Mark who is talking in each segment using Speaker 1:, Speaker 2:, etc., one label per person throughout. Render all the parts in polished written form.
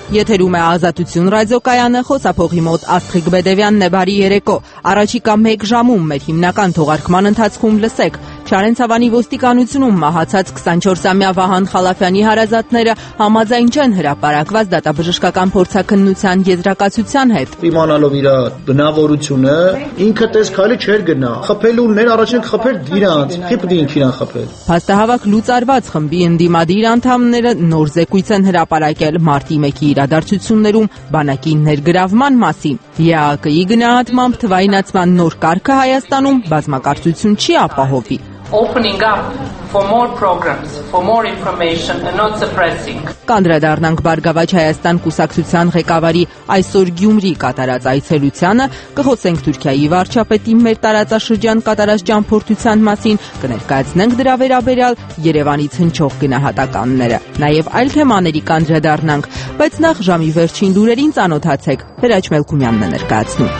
Speaker 1: Եթերում է Ազատություն ռադիոկայանը, խոսափողի մոտ Աստղիկ Բեդևյանն է, բարի երեկո։ Առաջիկա 1 ժամում մեր հիմնական թողարկման ընթացքում լսեք. Չարենցավանի ոստիկանությունում մահացած 24-ամյա Վահան Խալափյանի հարազատները համաձայն չեն հրապարակված դատաբժշկական փորձաքննության եզրակացության հետ։
Speaker 2: Իմանալով իր բնավորությունը, ինքը տես քայլը չէր գնա։ Խփելուներ առաջին խփեր դիրանց, խիպ ինքին խփել։
Speaker 1: Փաստահավաք լուծարված խմբի ընդդիմադիր անդամները նոր զեկույց են հրապարակել մարտի 1-ի իրադարձություններում բանակի ներգրավման մասին։ ԵԱԿ-ի գնահատմամբ թվայնացման նոր կարգը Հայաստանում բազմակարծություն չի ապահովի։
Speaker 3: Opening up for more programs, for more information and not suppressing.
Speaker 1: Կանդրադառնանք Բարգավաճ Հայաստան կուսակցության ղեկավարի այսօր Գյումրի կատարած այցելությանը, կխոսենք Թուրքիայի վարչապետի մեր տարածաշրջան կատարած ճամփորդության մասին, կներկայացնենք դրա վերաբերյալ Երևանից հնչող գնահատականները։ Նաև այլ թեմաների կանդրադառնանք, բայց նախ ժամի վերջին լուրերին ծանոթացեք։ Հրաչ Մելքումյանն է ներկայացնում։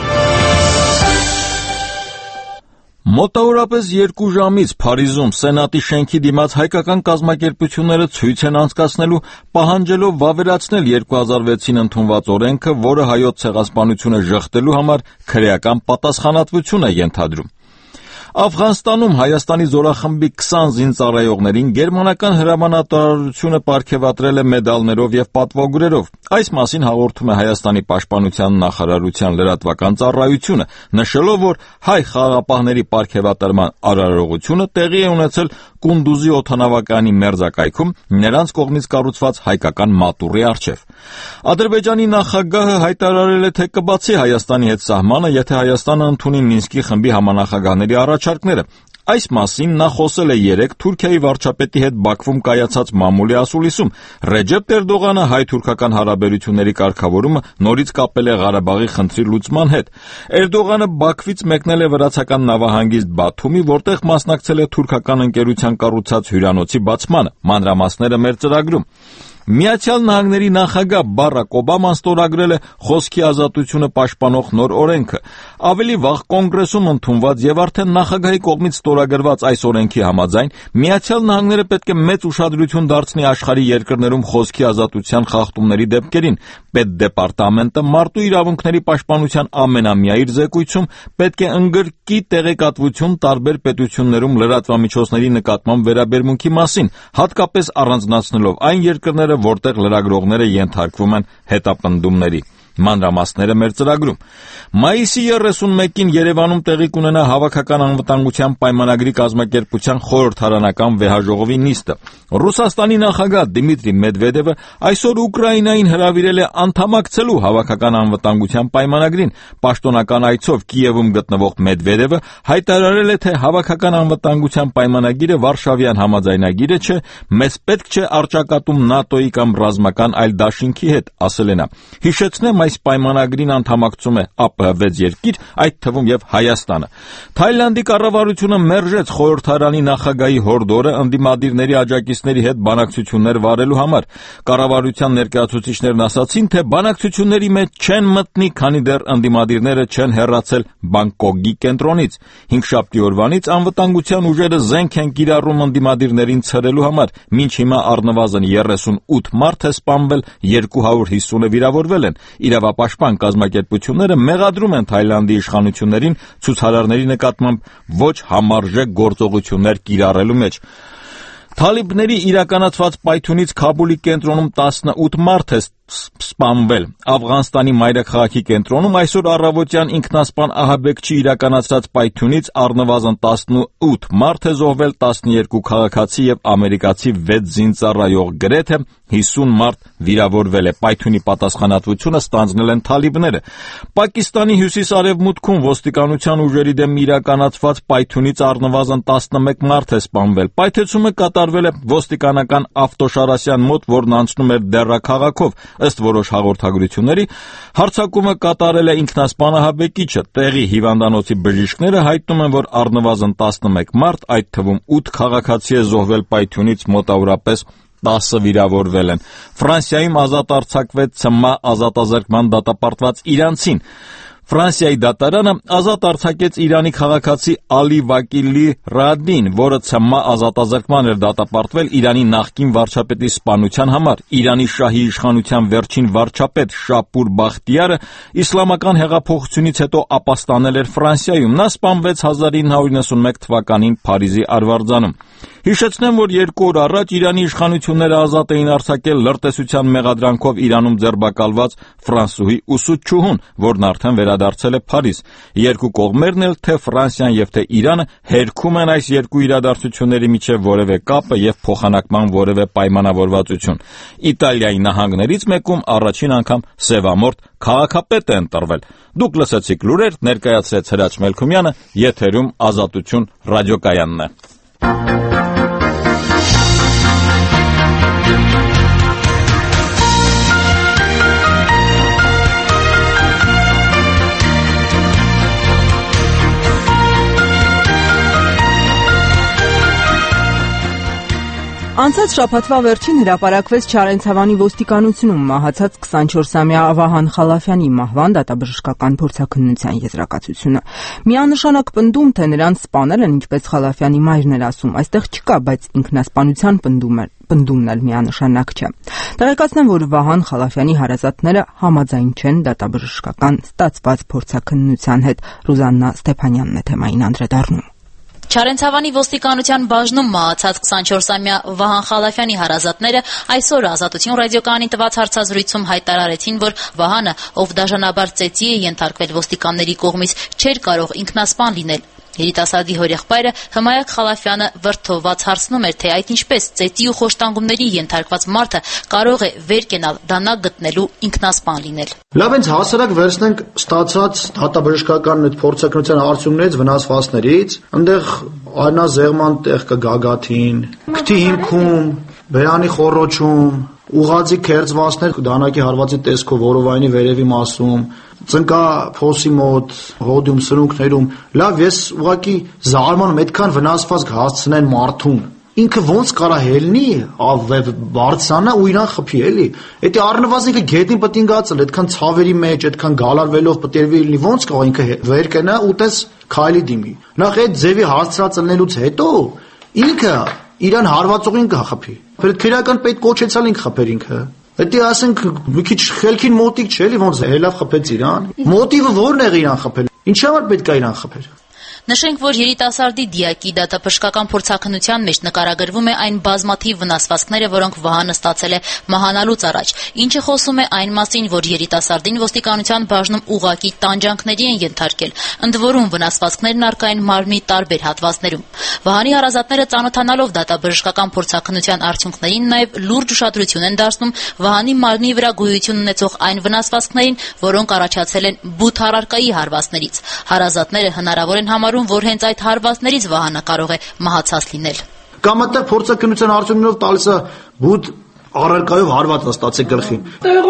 Speaker 4: Մոտավորապես 2 ժամից Փարիզում Սենատի շենքի դիմաց հայկական կազմակերպությունները ցույց են անցկացնելու, պահանջելով վավերացնել 2006-ին ընդունված օրենքը, որը հայոց ցեղասպանությունը ժխտելու համար քրեական պատասխանատվություն է ենթադրում։ Աֆղանստանում Հայաստանի զորախմբի 20 զինծառայողներին գերմանական հրամանատարությունը պարգևատրել է մեդալներով եւ պատվոգրերով։ Այս մասին հաղորդում է Հայաստանի պաշտպանության նախարարության լրատվական ծառայությունը, նշելով, որ հայ խաղաղապահների պարգևատրման արարողությունը տեղի է ունեցել Կունդուզի օդանավակայանի մերձակայքում նրանց կողմից կառուցված հայկական մատուռի առջև։ Ադրբեջանի նախագահը հայտարարել է, թե կբացի Հայաստանի հետ սահմանը, եթե Հայաստանը ընդունի Մինսկի խմբի համանախագահների առաջարկները։ Այս մասին նա խոսել է 3 Թուրքիայի վարչապետի հետ Բաքվում կայացած մամուլի ասուլիսում։ Ռեջեփ Էրդողանը հայ-թուրքական հարաբերությունների կարգավորումը նորից կապել է Ղարաբաղի խնդրի լուծման հետ։ Էրդողանը Բաքվից մեկնել է վրացական նավահանգիստ Բաթումի, որտեղ մասնակցել է թուրքական ընկերության կառուցած հյուրանոցի բացմանը։ Մանրամասները մեր ծրագրում։ Միացյալ Նահանգների նախագահ Բարակ Օբաման ստորագրել է խոսքի ազատությունը պաշտպանող նոր օրենքը։ Ավելի վաղ կոնգրեսում ընդունված եւ արդեն նախագահի կողմից ստորագրված այս օրենքի համաձայն Միացյալ Նահանգները պետք է մեծ ուշադրություն դարձնի աշխարհի երկրներում խոսքի ազատության խախտումների դեպքերին։ Պետդեպարտամենտը մարդու իրավունքների պաշտպանության ամենամյա իր զեկույցում պետք է ընդգրկի տեղեկատվություն տարբեր պետություններում լրատվամիջոցների նկատմամբ վերաբերմունքի մասին, հատկապես առանձնացնելով այն երկրները, որտեղ լրագրողները ենթարկվում են հետապնդումների։ Մանրամասները մեր ծրագրում։ Մայիսի 31-ին Երևանում տեղի կունենա Հավաքական անվտանգության պայմանագրի կազմակերպության խորհրդարանական վեհաժողովի նիստը։ Ռուսաստանի նախագահ Դիմիտրի Մեդվեդևը այսօր Ուկրաինային հրավիրել է անդամակցելու Հավաքական անվտանգության պայմանագրին։ Պաշտոնական այցով Կիևում գտնվող Մեդվեդևը հայտարարել է, թե Հավաքական անվտանգության պայմանագիրը Վարշավյան համաձայնագիրը չէ, մեզ պետք չէ առճակատում ՆԱՏՕ-ի կամ ռազմական այլ դաշինքի հետ, ասել է նա։ Հիշեցնեմ, այս պայմանագրին անդամակցում է ԱՊՀ 6 երկիր, այդ թվում եւ Հայաստանը։ Թայլանդի կառավարությունը մերժեց խորհրդարանի նախագահի հորդորը ընդդիմադիրների աջակիցների հետ բանակցություններ վարելու համար։ Կառավարության ներկայացուցիչներն ասացին, թե բանակցությունների մեջ չեն մտնի, քանի դեռ ընդդիմադիրները չեն հեռացել Բանգկոկի կենտրոնից։ Հինգշաբթի օրվանից անվտանգության ուժերը զենք են կիրառում ընդդիմադիրներին ցրելու համար։ Մինչ հիմա առնվազն 38 մարդ է սպանվել, 250-ը վիրավորվել են։ Իրավապաշտպան կազմակերպությունները մեղադրում են Թայլանդի իշխանություններին ցուցարարների նկատմամբ ոչ համարժեք գործողություններ կիրառելու մեջ։ Թալիբների իրականացված պայթյունից Քաբուլի կենտրոնում 18 մարդ է սպանվել։ Աֆղանստանի մայրաքաղաքի կենտրոնում այսօր առավոտյան ինքնասպան ահաբեկչի իրականացրած պայթյունից առնվազն 18 մարդ է զոհվել, 12 քաղաքացի եւ ամերիկացի 6 զինծառայող, գրեթե 50 մարդ վիրավորվել է։ Պայթյունի պատասխանատվությունը ստանձնել են թալիբները։ Պակիստանի հյուսիս-արևմուտքում ոստիկանության ուժերի դեմ իրականացված պայթյունից առնվազն 11 մարդ է սպանվել։ Պայթեցումը կատարվել է ոստիկանական ավտոշարասյան մոտ, որն անցնում էր Դերրա քաղաքով։ Ըստ որոշ հաղորդագրությունների, հարձակումը կատարել է ինքնասպան ահաբեկիչը։ Տեղի հիվանդանոցի բժիշկները հայտնում են, որ առնվազն 11 մարդ, այդ թվում 8 քաղաքացի է զոհվել պայթյունից, մոտավորապես 10 վիրավորվել են։ Ֆրանսիայում ազատ արձակվեց ՑՄ ազատազրկման դատապարտված իրանցին։ Ֆրանսիայի դատարանը ազատ արձակեց Իրանի քաղաքացի Ալի Վակիլի Ռադին, որը ՑՄ ազատազրկման էր դատապարտվել Իրանի նախկին վարչապետի սպանության համար։ Իրանի շահի իշխանության վերջին վարչապետ Շապուր Բախտիարը իսլամական հեղափոխությունից հետո ապաստանել էր Ֆրանսիայում։ Նա սպանվեց 1991 թվականին Փարիզի Արվարձանում։ Հիշեցնեմ, որ 2 օր առաջ Իրանի իշխանությունները ազատ էին արձակել լրտեսության մեղադրանքով Իրանում ձերբակալված ֆրանսուհի ուսուցչուհուն, որն արդեն վերադարձել է Փարիզ։ Երկու կողմերն էլ, թե Ֆրանսիան եւ թե Իրանը, հերքում են այս երկու իրադարձությունների միջև որևէ կապը եւ փոխանակման որևէ պայմանավորվածություն։ Իտալիայի նահանգներից մեկում առաջին անգամ սևամորթ քաղաքապետ է ընտրվել։ Դուք լսեցիք լուրեր, ներկայացրեց Հրաչ Մելքումյանը, եթերում Ազատություն ռադիոկայանն է։
Speaker 1: Անցած շաբաթվա վերջին հրապարակվեց Չարենցավանի ոստիկանությունում մահացած 24-ամյա Վահան Խալաֆյանի մահվան դատաբժշկական փորձաքննության եզրակացությունը։ Միանշանակ պնդում, թե նրան սպանել են, ինչպես Խալաֆյանի մայրն էր ասում, այստեղ չկա, բայց ինքնասպանության պնդումն էլ միանշանակ չէ։ Տեղեկացնեմ, որ Վահան Խալաֆյանի հարազատները համաձայն չեն դատաբժշկական ստացված փորձաքննության հետ։ Ռուզաննա Ստեփանյանն է թեմային անդրադառնում։
Speaker 5: Չարենցավանի ոստիկանության բաժնում մահացած 24-ամյա Վահան Խալաֆյանի հարազատները այսօր Ազատություն ռադիոկայանին տված հարցազրույցում հայտարարեցին, որ Վահանը, ով դաժանաբար ծեծի է ենթարկվել ոստիկանների կողմից, չէր կարող ինքնասպան լինել։ Երիտասարդի հորեղբայրը Հմայակ Խալաֆյանը վրդովված հարցնում էր, թե այդ ինչպես ծեծի ու խոշտանգումների ենթարկված մարդը կարող է վեր կենալ, դանակ գտնելու ինքնասպան լինել։
Speaker 2: Լավ, հենց հասարակ վերցնենք ստացած դատաբժշկական այդ փորձաքննության արդյունքներից վնասվածքներից, այնտեղ անազեղման տեղ կա գագաթին, քթի հիմքում, բերանի խոռոչում, ուղղաձի քերծվածներ դանակի հարվածի տեսքով որովայնի վերևի մասում, ծնկա փոսի մոտ, հոդում, սրունքներում։ Լավ, ես ուղղակի զարմանում այդքան վնասվածք հասցնեն մարդուն։ Ինքը ոնց կարա հելնի, բարձրանա ու իրան խփի, էլի։ Դա առնվազն ինքը գետնին պետք է գացել, այդքան ցավերի մեջ, այդքան գալարվելով պետք է լինի, ոնց կարող ինքը վեր կենա ու տես քայլի դիմի։ Նախ այդ ձևի հասցրածելնելուց հետո ինքը իրան հարվածողին կխփի։ Քրեական պետք կոչեցալ ինքը խփեր ինքը։ Դա ասենք մի քիչ խելքին մոտիկ չէ, էլի ոնց հելավ խփեց իրան։ Մոտիվը ո՞րն է իրան խփել։ Ինչի համար պետք է իրան խփեր։
Speaker 5: Նշենք, որ երիտասարդի դիակի դատաբժշկական փորձաքննության մեջ նկարագրվում է այն բազմաթիվ վնասվածքները, որոնք Վահանը ստացել է մահանալուց առաջ, ինչը խոսում է այն մասին, որ երիտասարդին ոստիկանության բաժնում ուղղակի տանջանքների են ենթարկել, ընդ որում վնասվածքներն առկա են մարմնի տարբեր հատվածներում։ Վահանի հարազատները ծանոթանալով դատաբժշկական փորձաքննության արդյունքներին նաև լուրջ ուշադրություն են դարձնում Վահանի մարմնի վրա գոյություն ունեցող այն վնասվածքներին, որոնք առաջացել են բութ առարկայի հարվածներից։ Հարազատները հնարավոր են համարում, որ հենց այդ հարվածներից Վահանը կարող է մահացած լինել։
Speaker 2: Կամ այդտեղ փորձաքննության արդյունքներով տալիս է բութ առարկայով հարված է ստացել գլխին։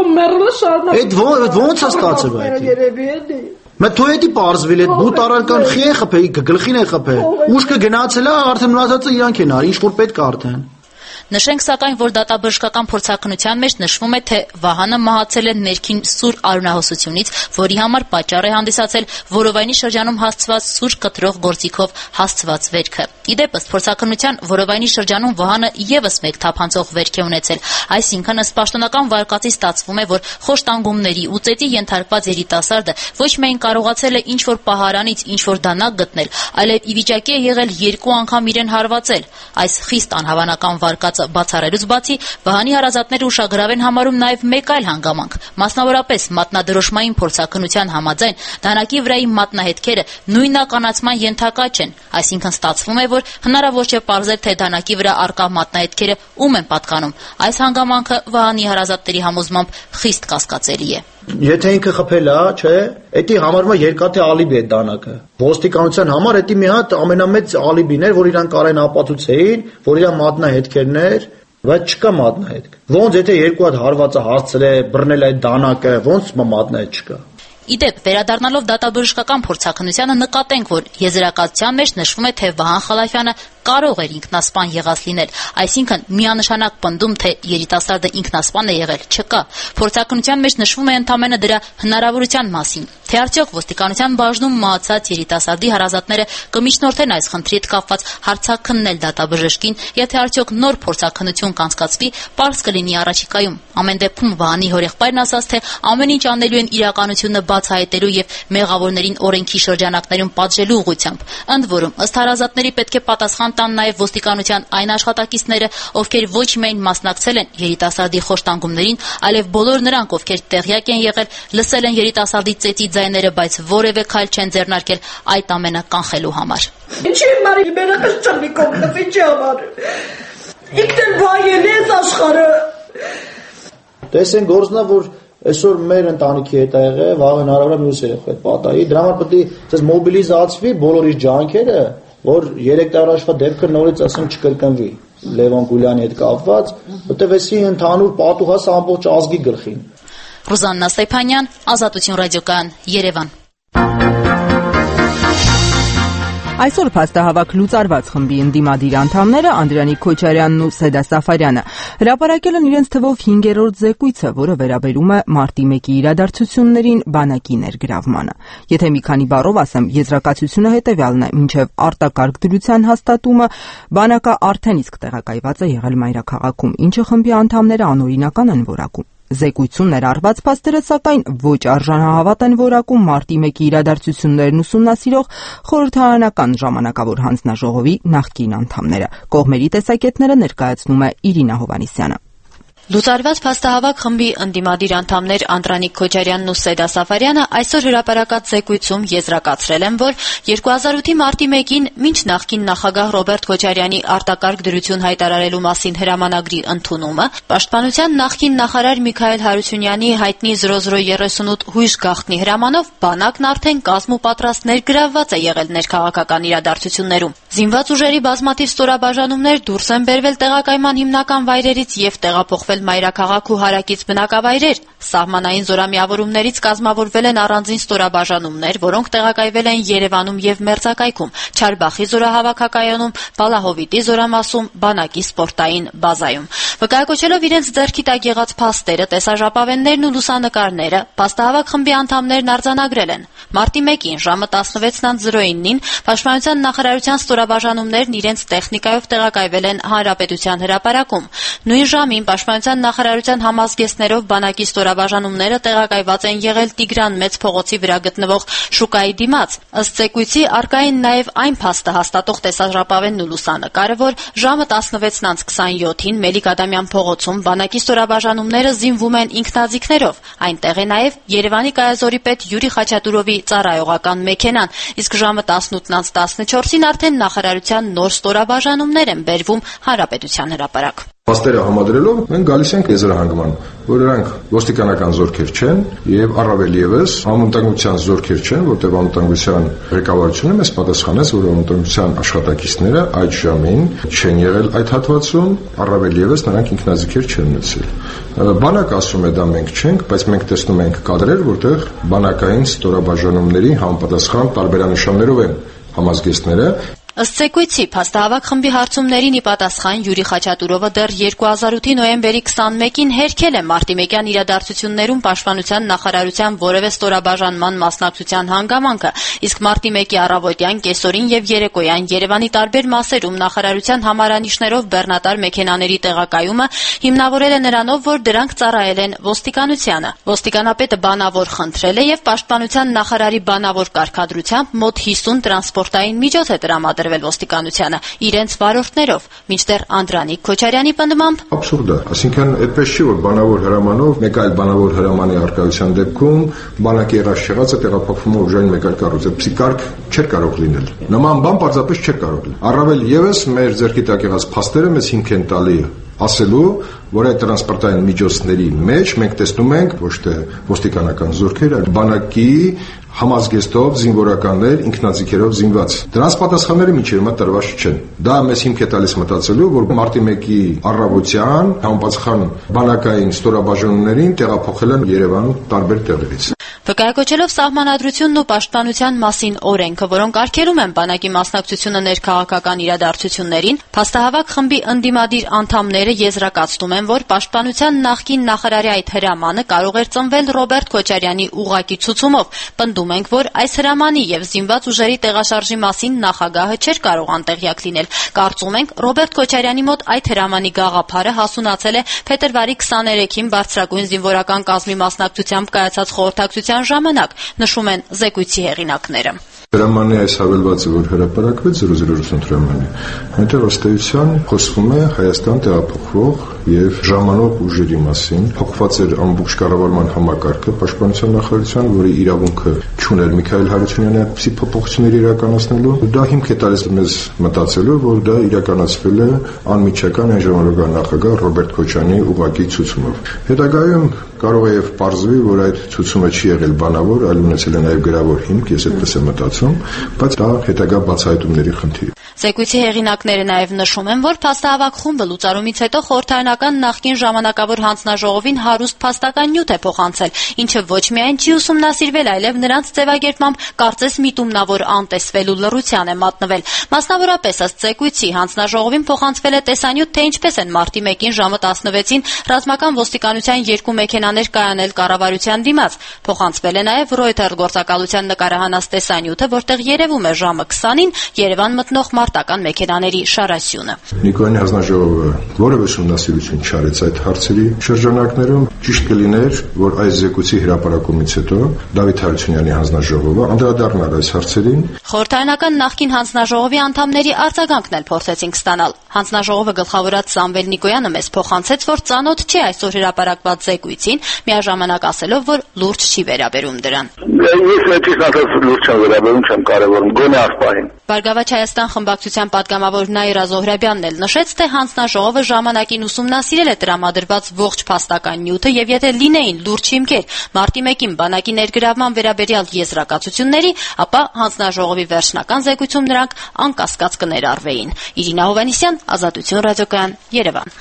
Speaker 2: Այդ ո՞նց է ստացել այդ։ Մտու էդի պարզվել այդ բութ առարկան խի է խփել, գլխին է խփել։ Ուշքը գնացել է, արդեն մնացածը իրանք են արի, ինչ որ պետք է արդեն։
Speaker 5: Նշենք սակայն, որ դատաբժշկական փորձաքննության մեջ նշվում է, թե Վահանը մահացել է ներքին սուր արյունահոսությունից, որի համար պատճառ է հանդիսացել որովայնի շրջանում հասցված սուր կտրող գործիքով հասցված վերքը։ Ի դեպ, ըստ փորձաքննության, որովայնի շրջանում Վահանը եւս մեկ թափանցող վերք է ունեցել, այսինքն ըստ պաշտոնական վարկածի ստացվում է, որ խոշտանգումների ու ծեծի ենթարկված երիտասարդը ոչ միայն կարողացել է ինչ-որ պահարանից ինչ-որ դանակ գտնել, այլև ի վիճակի է եղել 2 անգամ իրեն հարվածել։ Այս խիստ անհավանական վարկածը բացառելուց բացի, Վահանի հարազատները ուշագրավ են համարում նաև մեկ այլ հանգամանք, մասնավորապես մատնադրոշմային փորձաքննության համաձայն դանակի վրայի մատնահետքերը նույնականացման ենթակա չեն, այսինքն ստացվում է, որ հնարավոր չէ պարզել, թե դանակի վրա առկա մատնահետքերը ում են պատկանում։ Այս հանգամանքը Վահանի հարազատների համոզմամբ խիստ կասկածելի է։
Speaker 2: Եթե ինքը խփել է, չէ, դա համարվում է երկաթե ալիբի է դանակը։ Ոստիկանության համար դա մի հատ ամենամեծ ալիբին էր, որ իրան կարեն ապացուցեին, որ իրան մատնահետքերն էր, բայց չկա մատնահետք։ Ոնց եթե 2 հատ հարվածը հասցրել է, բռնել այդ դանակը, ոնց մատնահետք չկա։
Speaker 5: Իդեպ, վերադառնալով դատաբժշկական փորձաքննությանը նկատենք, որ եզրակացության մեջ նշվում է, թե Վահան Խալաֆյանը կարող էր ինքնասպան եղած լինել, այսինքն միանշանակ պնդում, թե երիտասարդը ինքնասպան է եղել, չկա։ Փորձաքննության մեջ նշվում է ընդամենը դրա հնարավորության մասին, թե արդյոք ոստիկանության բաժնում մահացած երիտասարդի հարազատները կմիջնորդեն այս խնդրի հետ կապված հարցաքննել դատաբժշկին, եթե արդյոք նոր փորձաքննություն կանցկացվի, պարզ կլինի առաջիկայում։ Ամեն դեպքում Վահանի հորեղբայրն ասաց, թե ամեն ինչ անելու են իրականությունը բացահայտելու եւ մեղավորներին օրենքի շրջանակներում պատժելու ուղղությամբ։ Ընդ որում, ըստ հարազատների պետք է պատասխան տան նաեւ ոստիկանության այն աշխատակիցները, ովքեր ոչ միայն մասնակցել են երիտասարդի խոշտանգումներին, այլև բոլոր նրանք, ովքեր տեղյակ են եղել, լսել են երիտասարդի ծեծի ձայները, բայց որևէ քայլ չեն ձեռնարկել այդ ամենը կանխելու համար։
Speaker 6: Ինչի՞ մարի մերակը չռնիկով նվիճի համար։ Ինքն վայել ես աշխարհը։
Speaker 2: Տեսեն գործնա, որ այսօր մեր ընտանիքի հետ է եղել, վաղ հնարավոր է մյուս երեխու հետ պատահի։ Դրա համար պետք է ցես մոբիլիզացվի բոլորի ջանքերը, որ 3 տարի առաջվա դեպքը նորից ասենք չկրկնվի։ Լևոն Գուլյանի հետ կապված, որտեղ էսի ընդհանուր պատուհաս ամբողջ ազգի գլխին։
Speaker 5: Ռուզաննա Ստեփանյան, Ազատություն ռադիոկայան, Երևան։
Speaker 1: Այսօր փաստահավաք լուծարված խմբի ընդդիմադիր անդամները Անդրանիկ Քոչարյանն ու Սեդա Սաֆարյանը հրապարակել են իրենց թվով 5-րդ զեկույցը, որը վերաբերում է մարտի 1-ի իրադարձություններին բանակի ներգրավմանը։ Եթե մի քանի բառով ասեմ, եզրակացությունը հետևյալն է. մինչև արտակարգ դրության հաստատումը բանակը արդեն իսկ տեղակայված է եղել մայրաքաղաքում, ինչը խմբի անդամները անօրինական են որակում։ Զեկույցում ներառված փաստերը սակայն ոչ արժանահավատ են որակում մարտի 1-ի իրադարձություններն ուսումնասիրող խորհրդարանական ժամանակավոր հանձնաժողովի նախկին անդամները։ Կողմերի տեսակետները ներկայացնում է Իրինա Հովհաննիսյանը։
Speaker 5: Լուծարված փաստահավաք խմբի ընդդիմադիր անդամներ Անդրանիկ Քոչարյանն ու Սեդա Սաֆարյանը այսօր հրապարակած զեկույցում եզրակացրել են, որ 2008-ի մարտի 1-ին մինչ նախկին նախագահ Ռոբերտ Քոչարյանի արտակարգ դրություն հայտարարելու մասին հրամանագրի ընդունումը, պաշտպանության նախկին նախարար Միքայել Հարությունյանի հայտնի 0038 հույժ գաղտնի հրամանով բանակն արդեն կազմ ու պատրաստ ներգրավված է եղել ներքաղաքական իրադարձություններում։ Զինված ուժերի բազմաթիվ ստորաբաժանումներ դուրս են բերվել տեղակայման հիմնական վայրերից եւ տեղափոխվել մայրաքաղաք ու հարակից բնակավայրեր։ Սահմանային զորամիավորումներից կազմավորվել են առանձին ստորաբաժանումներ, որոնք տեղակայվել են Երևանում եւ Մերձակայքում, Չարբախի զորահավաքակայանում, Բալահովիտի զորամասում, բանակի սպորտային բազայում։ Վկայակոչելով իրենց ձեռքի տակ եղած փաստերը, տեսաժապավեններն ու լուսանկարները, փաստահավաք խմբի անդամներն արձանագրել են։ Մարտի 1-ին ժամը 16:09-ին Պաշտպանության նախարարության ստորաբաժանումներն իրենց տեխնիկայով տեղակայվել են Հանրապետության հրապարակում։ Նույն ժամին Պաշտպանության նախարարության համազգեստներով բանակի ստորաբաժանումները տեղակայված են եղել Տիգրան Մեծ փողոցի վրա գտնվող շուկայի դիմաց։ Ըստ զեկույցի արկային նաև այն փաստը հաստատող տեսաժապավենն ու լուսանկարը, որ ժամը 16:27-ին Մելիք Ադամյան փողոցում բանակի ստորաբաժանումները զինվում են ինքնաձիգներով։ Այնտեղ է նաև Երևանի կայազորի պետ Յուրի Խաչատուրովի ծառայողական մեքենան, իսկ ժամը 18:14-ին արդեն նախարարության նոր ստորաբաժանումներ են բերվում Հանրապետության հրապարակ։
Speaker 7: Փաստերը համադրելով մենք գալիս ենք եզրահանգման, որ նրանք ոստիկանական զորքեր չեն եւ առավել եւս անվտանգության զորքեր չեն, որտեղ անվտանգության ղեկավարությունը մեզ պատասխանեց, որ անվտանգության աշխատակիցները այդ ժամին չեն եղել այդ հատվածում, առավել եւս նրանք ինքնաձիգեր չեն ունեցել։ Բանակը ասում է դա մենք չենք, բայց մենք տեսնում ենք կադրեր, որտեղ բանակային ստորաբաժանումների համապատասխան տարբերանշաններով են համազգեստները։
Speaker 5: Ըստ զեկույցի, փաստահավաք խմբի հարցումներին ի պատասխան Յուրի Խաչատուրովը դեռ 2008-ի նոյեմբերի 21-ին հերքել է մարտի 1-յան իրադարձություններում պաշտպանության նախարարության որևէ ստորաբաժանման մասնակցության հանգամանքը, իսկ մարտի 1-ի առավոտյան, կեսօրին եւ երեկոյան Երևանի տարբեր մասերում նախարարության համարանիշներով բեռնատար մեքենաների տեղակայումը հիմնավորել է նրանով, որ դրանք ծառայել են ոստիկանությանը։ Ոստիկանապետը բանավոր խնդրել է եւ պաշտպանության նախարարի բանավոր կարգադրությամբ մոտ 50 տրանսպորտային միջոց է տրամադրել ոստիկանությանը իրենց վարորդներով, մինչդեռ Անդրանիկ Քոչարյանի պնդմամբ
Speaker 7: Աբսուրդ է, այսինքն այդպես չի, որ բանավոր հրամանով մեկ այլ բանավոր հրամանի արկայության դեպքում բանակի երաշխ եղածը տեղափոխվում է ուժային մեկ այլ կառույց, այդպիսի կարգ չէր կարող լինել։ Նման բան պարզապես չէր կարող լինել։ Առավել եւս մեր ձեռքի տակ եղած փաստերը մեզ հիմք են տալի ասելու, որ այդ տրանսպորտային միջոցների մեջ մենք տեսնում ենք ոչ թե ոստիկանական զորքեր, այլ բանակի համազգեստով զինվորականներ ինքնաձիգերով զինված։ Դրանց պատասխանները մինչև հիմա տրված չեն։ Դա մեզ հիմք է տալիս մտածելու, որ մարտի 1-ի առավոտյան համապատասխան բանակային ստորաբաժանումներին տեղափոխել են Երևանում տարբեր տեղերից։
Speaker 5: Վկայակոչելով սահմանադրությունն ու պաշտպանության մասին օրենքը, որոնք արգելում են բանակի մասնակցությունը ներքաղաքական իրադարձություններին, փաստահավաք խմբի ընդդիմադիր անդամները եզրակացնում են, որ պաշտպանության նախկին նախարարի այդ հրամանը կարող էր ծնվել Ռոբերտ Քոչարյանի ուղղակի ցուցումով։ Պնդում ենք, որ այս հրամանի եւ զինված ուժերի տեղաշարժի մասին նախագահը չէր կարող անտեղյակ լինել։ Կարծում ենք, Ռոբերտ Քոչարյանի մոտ այդ հրամանի գաղափարը հասունացել է փետրվարի 23-ին բարձրագույն զինվորական կազմի մասնակցությամբ կայացած խորհրդակցության ժամանակ, նշում են զեկույցի հեղինակները։
Speaker 7: Հրամանի այս հավելվածը, որ հրապարակվեց 0080 հրամանի, այնտեղ ըստ էության խոսվում է Հայաստան տեղափոխվող եւ ժամանող ուժերի մասին, փոխված էր ամբողջ կառավարման համակարգը պաշտպանության նախարարության, որի իրավունքը չուներ Միքայել Հարությունյանը այդպիսի փոփոխություններ իրականացնելու։ Դա հիմք է տալիս մեզ մտածելու, որ դա իրականացվել է անմիջական այն ժամանակվա նախագահ Ռոբերտ Քոչարյանի ուղղակի ցուցումով։ Հետագայում կարող է եւ պարզվի, որ այդ ցուցումը չի եղել բանավոր, այլ ունեցել է նաեւ գրավոր հիմք, ես այդպես եմ մտածում, բայց դա հետագա բացահայտումների խնդիր է։
Speaker 5: Զեկույցի հեղինակները նաև նշում են, որ փաստահավաք խումբը լուծարումից հետո խորհրդարանական նախկին ժամանակավոր հանձնաժողովին հարուստ փաստական նյութ է փոխանցել, ինչը ոչ միայն չի ուսումնասիրվել, այլև նրանց ձևակերպմամբ կարծես միտումնավոր անտեսվելու լռության է մատնվել։ Մասնավորապես ըստ զեկույցի հանձնաժողովին փոխանցվել է տեսանյութ, թե ինչպես են մարտի 1-ին ժամը 16-ին ռազմական ոստիկանության 2 մեքենաներ կայանել կառավարության դիմաց։ Փոխանցվել է նաև Reuters գործակալության նկարահանած տեսանյութը, որտեղ երևում է ժամը 20-ին Երևան մտնող մարտական մեքենաների շարասյունը։
Speaker 7: Նիկոյանի հանձնաժողովը որևէ ուսումնասիրություն չարեց այդ հարցերի շրջանակներում։ Ճիշտ կլիներ, որ այս զեկույցի հրապարակումից հետո Դավիթ Հարությունյանի հանձնաժողովը անդրադառնար այս հարցերին։
Speaker 5: Խորհրդարանական նախկին հանձնաժողովի անդամների արձագանքն էլ փորձեցինք ստանալ։ Հանձնաժողովը գլխավորած Սամվել Նիկոյանը մեզ փոխանցեց, որ ծանոթ չէ այսօր հրապարակված զեկույցին, միաժամանակ ասելով, որ լուրջ չի վերաբերում դրան։ Բարգավաճ Հայաստան խմբակցության պատգամավոր Նաիրա Զոհրաբյանն էլ նշեց, թե հանձնաժողովը ժամանակին ուսումնասիրել է տրամադրված ողջ փաստական նյութը եւ եթե լինեին լուրջ հիմքեր մարտի 1-ին բանակի ներգրավման վերաբերյալ եզրակացությունների, ապա հանձնաժողովի վերջնական զեկույցում նրանք անկասկած կներառվեին։ Իրինա Հովանեսյան, Ազատություն ռադիոկայան, Երևան։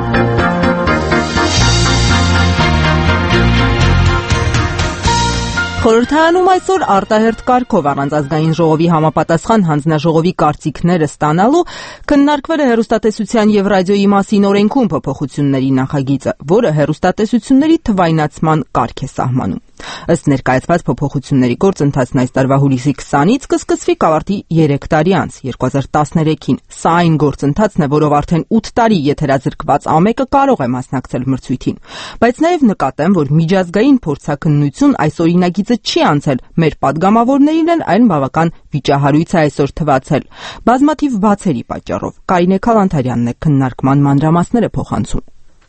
Speaker 1: Խորհրդարանում այսօր արտահերթ կարգով առանց ազգային ժողովի համապատասխան հանձնաժողովի կարծիքները ստանալու քննարկվել է հեռուստատեսության եւ ռադիոյի մասին օրենքում փոփոխությունների նախագիծը, որը հեռուստատեսությունների թվայնացման կարգ է սահմանում։ Ըստ ներկայացված փոփոխությունների գործընթացն այս տարվա հուլիսի 20-ից կսկսվի կավարտի 3 տարի անց 2013-ին։ Սա այն գործընթացն է, որով արդեն 8 տարի եթերազրկված ամեկը կարող է մասնակցել մրցույթին։ Բայց նաև նկատեմ, որ միջազգային փորձաքննություն այս օրինագիծը չի անցել, մեր падգամավորներին էլ այն բավական վիճահարույց է այսօր թվացել։ Բազմաթիվ բացերի պատճառով Կարինե Քալանթարյանն է քննարկման մանրամասները փոխանցում։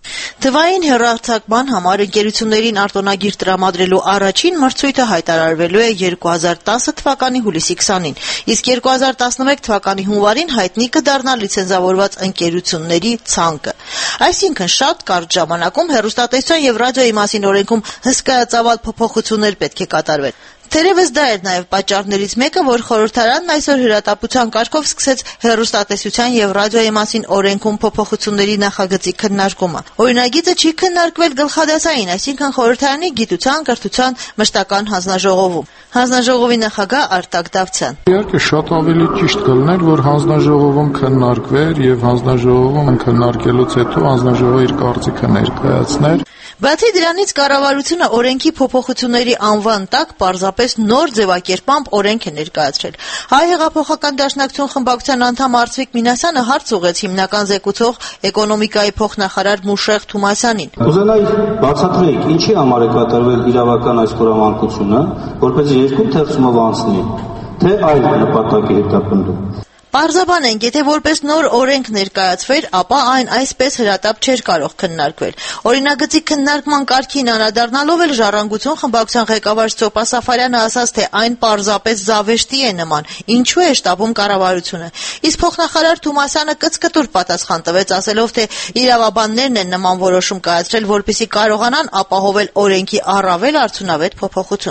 Speaker 8: Թվային հեռարձակման համար ընկերություններին արտոնագիր տրամադրելու առաջին մրցույթը հայտարարվելու է 2010 թվականի հուլիսի 20-ին, իսկ 2011 թվականի հունվարին հայտնի կդառնա լիցենզավորված ընկերությունների ցանկը։ Այսինքն շատ կարճ ժամանակում հեռուստատեսության եւ ռադիոյի մասին օրենքում հսկայածավալ փոփոխություններ պետք է կատարվեն։ Թերևս դա էր նաև պատճառներից մեկը, որ խորհրդարանն այսօր հրատապության կարգով սկսեց հեռուստատեսության եւ ռադիոյի մասին օրենքում փոփոխությունների նախագծի քննարկումը։ Օրինագիծը չի քննարկվել գլխադասային, այսինքն խորհրդարանի գիտության, կրթության մշտական հանձնաժողովում։ Հանձնաժողովի նախագահ Արտակ Դավթյան։
Speaker 9: Իհարկե շատ ավելի ճիշտ կլիներ, որ հանձնաժողովում քննարկվեր եւ հանձնաժողովում քննարկելուց հետո հանձնաժողովը իր կարծիքը ներկայացներ։
Speaker 8: Բացի դրանից կառավարությունը օրենքի փոփոխությունների անվան տակ պարզապես նոր ձևակերպամբ օրենք է ներկայացրել։ Հայ հեղափոխական դաշնակցություն խմբակցության անդամ Արծվիկ Մինասյանը հարց ուղղեց հիմնական զեկուցող էկոնոմիկայի փոխնախարար Մուշեղ Թումասյանին։
Speaker 10: Կուզենայի բացատրեիք, ինչի համար է կատարվել իրավական այս խորամանկությունը, որպեսզի երկու թերցումով անցնի, թե այլ նպատակի հետապնդում։
Speaker 8: Պարզաբանենք, եթե որպես նոր օրենք ներկայացվեր, ապա այն այսպես հրատապ չէր կարող քննարկվել։ Օրինագծի քննարկման կարգին անդրադառնալով էլ Ժառանգություն խմբակցության ղեկավար Սոպա Սաֆարյանը ասաց, թե այն պարզապես զավեշտի է նման, ինչու է շտաբում կառավարությունը։ Իսկ փոխնախարար Թումասյանը կծկտուր պատասխան տվեց, ասելով, թե իրավաբաններն են նման որոշում կայացրել, որպեսզի կարողանան ապահովել օրենքի առավել արդյունավետ փոփոխություն։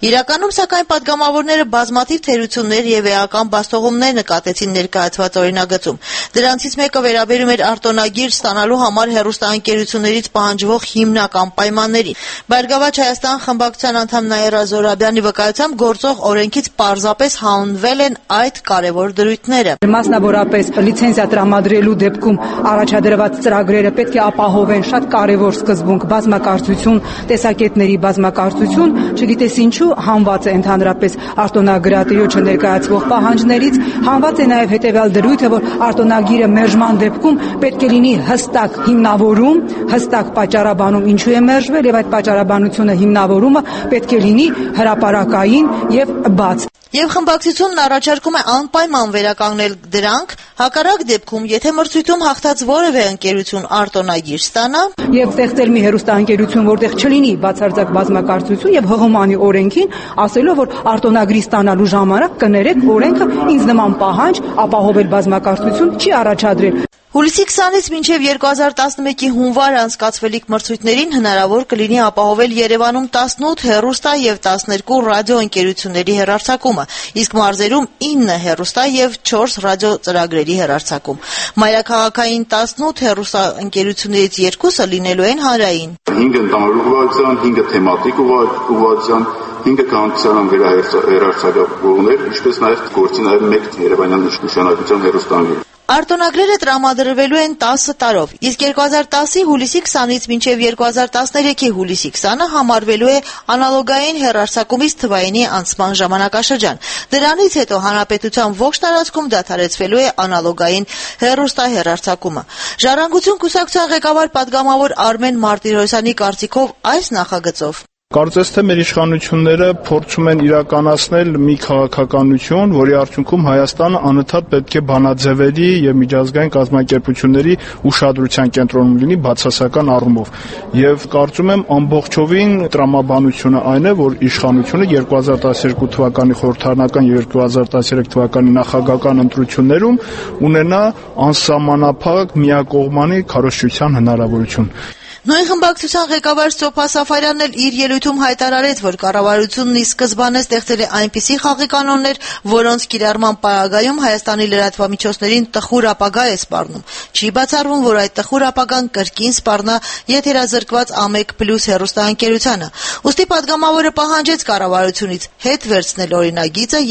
Speaker 8: Իրականում, սակայն, պատգամավորները բազմաթիվ թերություններ եւ էական բաստողումներ նկատեցին ներկայացված օրինագծում։ Դրանցից մեկը վերաբերում էր արտոնագիր ստանալու համար հեռուստաընկերություններից պահանջվող հիմնական պայմաններին։ Բարգավաճ Հայաստան խմբակցության անդամ Նաիրա Զորաբյանի վկայությամբ գործող օրենքից պարզապես հանվել են այդ կարևոր դրույթները։
Speaker 11: Մասնավորապես լիցենզիա տրամադրելու դեպքում առաջադրված ծրագրերը պետք է ապահովեն շատ կարևոր սկզբունք, բազմակարծություն, տեսակետների բազմակարծություն, չգիտես ինչու հանված է ընդհանրապես արտոնագրատիրոջը ներկայացվող պահանջներից, հանված է նաև հետևյալ դրույթը, որ արտոնագիրը մերժման դեպքում պետք է լինի հստակ հիմնավորում, հստակ պատճառաբանում ինչու է մերժվել եւ այդ պատճառաբանությունը հիմնավորումը պետք է լինի հրապարակային եւ բաց։
Speaker 8: Եվ խմբակցությունն առաջարկում է անպայման վերականգնել դրանք, հակառակ դեպքում, եթե մրցույթում հաղթած որևէ ընկերություն արտոնագիր ստանա
Speaker 11: եւ ստեղծել մի հեռուստաընկերություն, որտեղ չլինի բացարձակ բազմակարծություն եւ հղումանի օրենքին, ասելով, որ արտոնագրի ստանալու ժամանակ կներեք օրենքը ինձ նման պահանջ ապահովել բազմակարծություն չի առաջադրել։
Speaker 8: Հուլիսի 20-ից մինչև 2011-ի հունվար անցկացվելիք մրցույթներին հնարավոր կլինի ապահովել Երևանում 18 հեռուստա եւ 12 ռադիոընկերությունների հեռարձակումը, իսկ մարզերում 9 հեռուստա եւ 4 ռադիո ծրագրերի հեռարձակում։ Մայրաքաղաքային 18 հեռուստաընկերություններից 2-ը լինելու են հանրային։
Speaker 12: 5 ընդհանուր ուղղվածության, 5 թեմատիկ ուղղվածության, 5 կանոնական վերահրցակողներ, ինչպես նաեւ գործի նաեւ 1 երևանյան նշանակության հեռուստաընկերություն։
Speaker 8: Արտոնագրերը տրամադրվելու են 10 տարով, իսկ 2010-ի հուլիսի 20-ից մինչև 2013-ի հուլիսի 20-ը համարվելու է անալոգային հեռարձակումից թվայինի անցման ժամանակաշրջան։ Դրանից հետո հանրապետության ողջ տարածքում դադարեցվելու է անալոգային հեռուստահեռարձակումը։ Ժառանգություն կուսակցության ղեկավար պատգամավոր Արմեն Մարտիրոսյանի կարծիքով այս նախագծով
Speaker 9: Կարծես թե մեր իշխանությունները փորձում են իրականացնել մի քաղաքականություն, որի արդյունքում Հայաստանը անընդհատ պետք է բանաձևերի եւ միջազգային կազմակերպությունների ուշադրության կենտրոնում լինի բացասական առումով։ Եվ կարծում եմ ամբողջովին տրամաբանությունը այն է, որ իշխանությունը 2012 թվականի խորհրդարանական եւ 2013 թվականի նախագահական ընտրություններում ունենա անսահմանափակ միակողմանի քարոզչության հնարավորություն։
Speaker 8: Նույն խմբակցության ղեկավար Սոփա Սաֆարյանն էլ իր ելույթում հայտարարեց, որ կառավարությունն ի սկզբանե ստեղծել է այնպիսի խաղի կանոններ, որոնց կիրառման պարագայում Հայաստանի լրատվամիջոցներին տխուր ապագա է սպառնում։ Չի բացառվում, որ այդ տխուր ապագան կրկին սպառնա եթերազրկված A1+ հեռուստաընկերությանը։ Ուստի պատգամավորը պահանջեց կառավարությունից հետ վերցնել օրինագիծը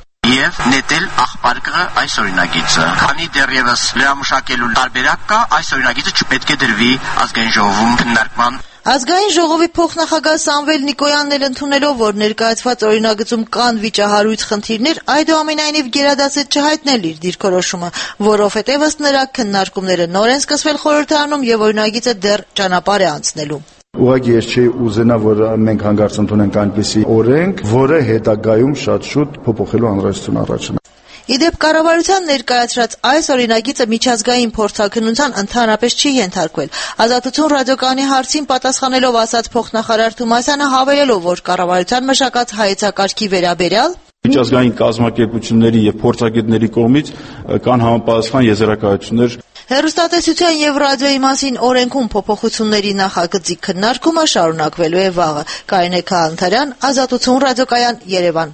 Speaker 13: եւ նետել աղբարկը այս օրինագիծը։ Քանի դեռևս լրամշակելու տարբերակ կա, այս օրինագիծը չպետք է դրվի ազգային ժողովում քննարկման։
Speaker 8: Ազգային ժողովի փոխնախագահ Սամվել Նիկոյանն էլ ընդունելով, որ ներկայացված օրինագծում կան վիճահարույց խնդիրներ, այդուամենայնիվ գերադասեց չհայտնել իր դիրքորոշումը, որովհետև ըստ նրա քննարկումները նոր են սկսվել խորհրդարանում եւ օրինագիծը դեռ ճանապարհ է անցնելու։
Speaker 2: Ուղղակի ես չի ուզենա, որ մենք հանգարց ընդունենք այնպիսի օրենք, որը հետագայում շատ շուտ փոփոխելու անհրաժեշտություն առաջանա։
Speaker 8: Իդեպ կառավարության ներկայացրած այս օրինագիծը միջազգային փորձաքննության ընդհանրապես չի ենթարկվել։ Ազատություն ռադիոկայանի հարցին պատասխանելով ասաց փոխնախարար Թումասյանը, հավելելով, որ կառավարության մշակած հայեցակարգի վերաբերյալ
Speaker 14: միջազգային կազմակերպությունների եւ փորձագետների կողմից կան համապատասխան եզրակացություններ։
Speaker 8: Հեռուստատեսության եւ ռադիոյի մասին օրենքում փոփոխությունների նախագծի քննարկումը շարունակվելու է վաղը։ Կարինե Քահանթարյան, Ազատություն ռադիոկայան, Երևան։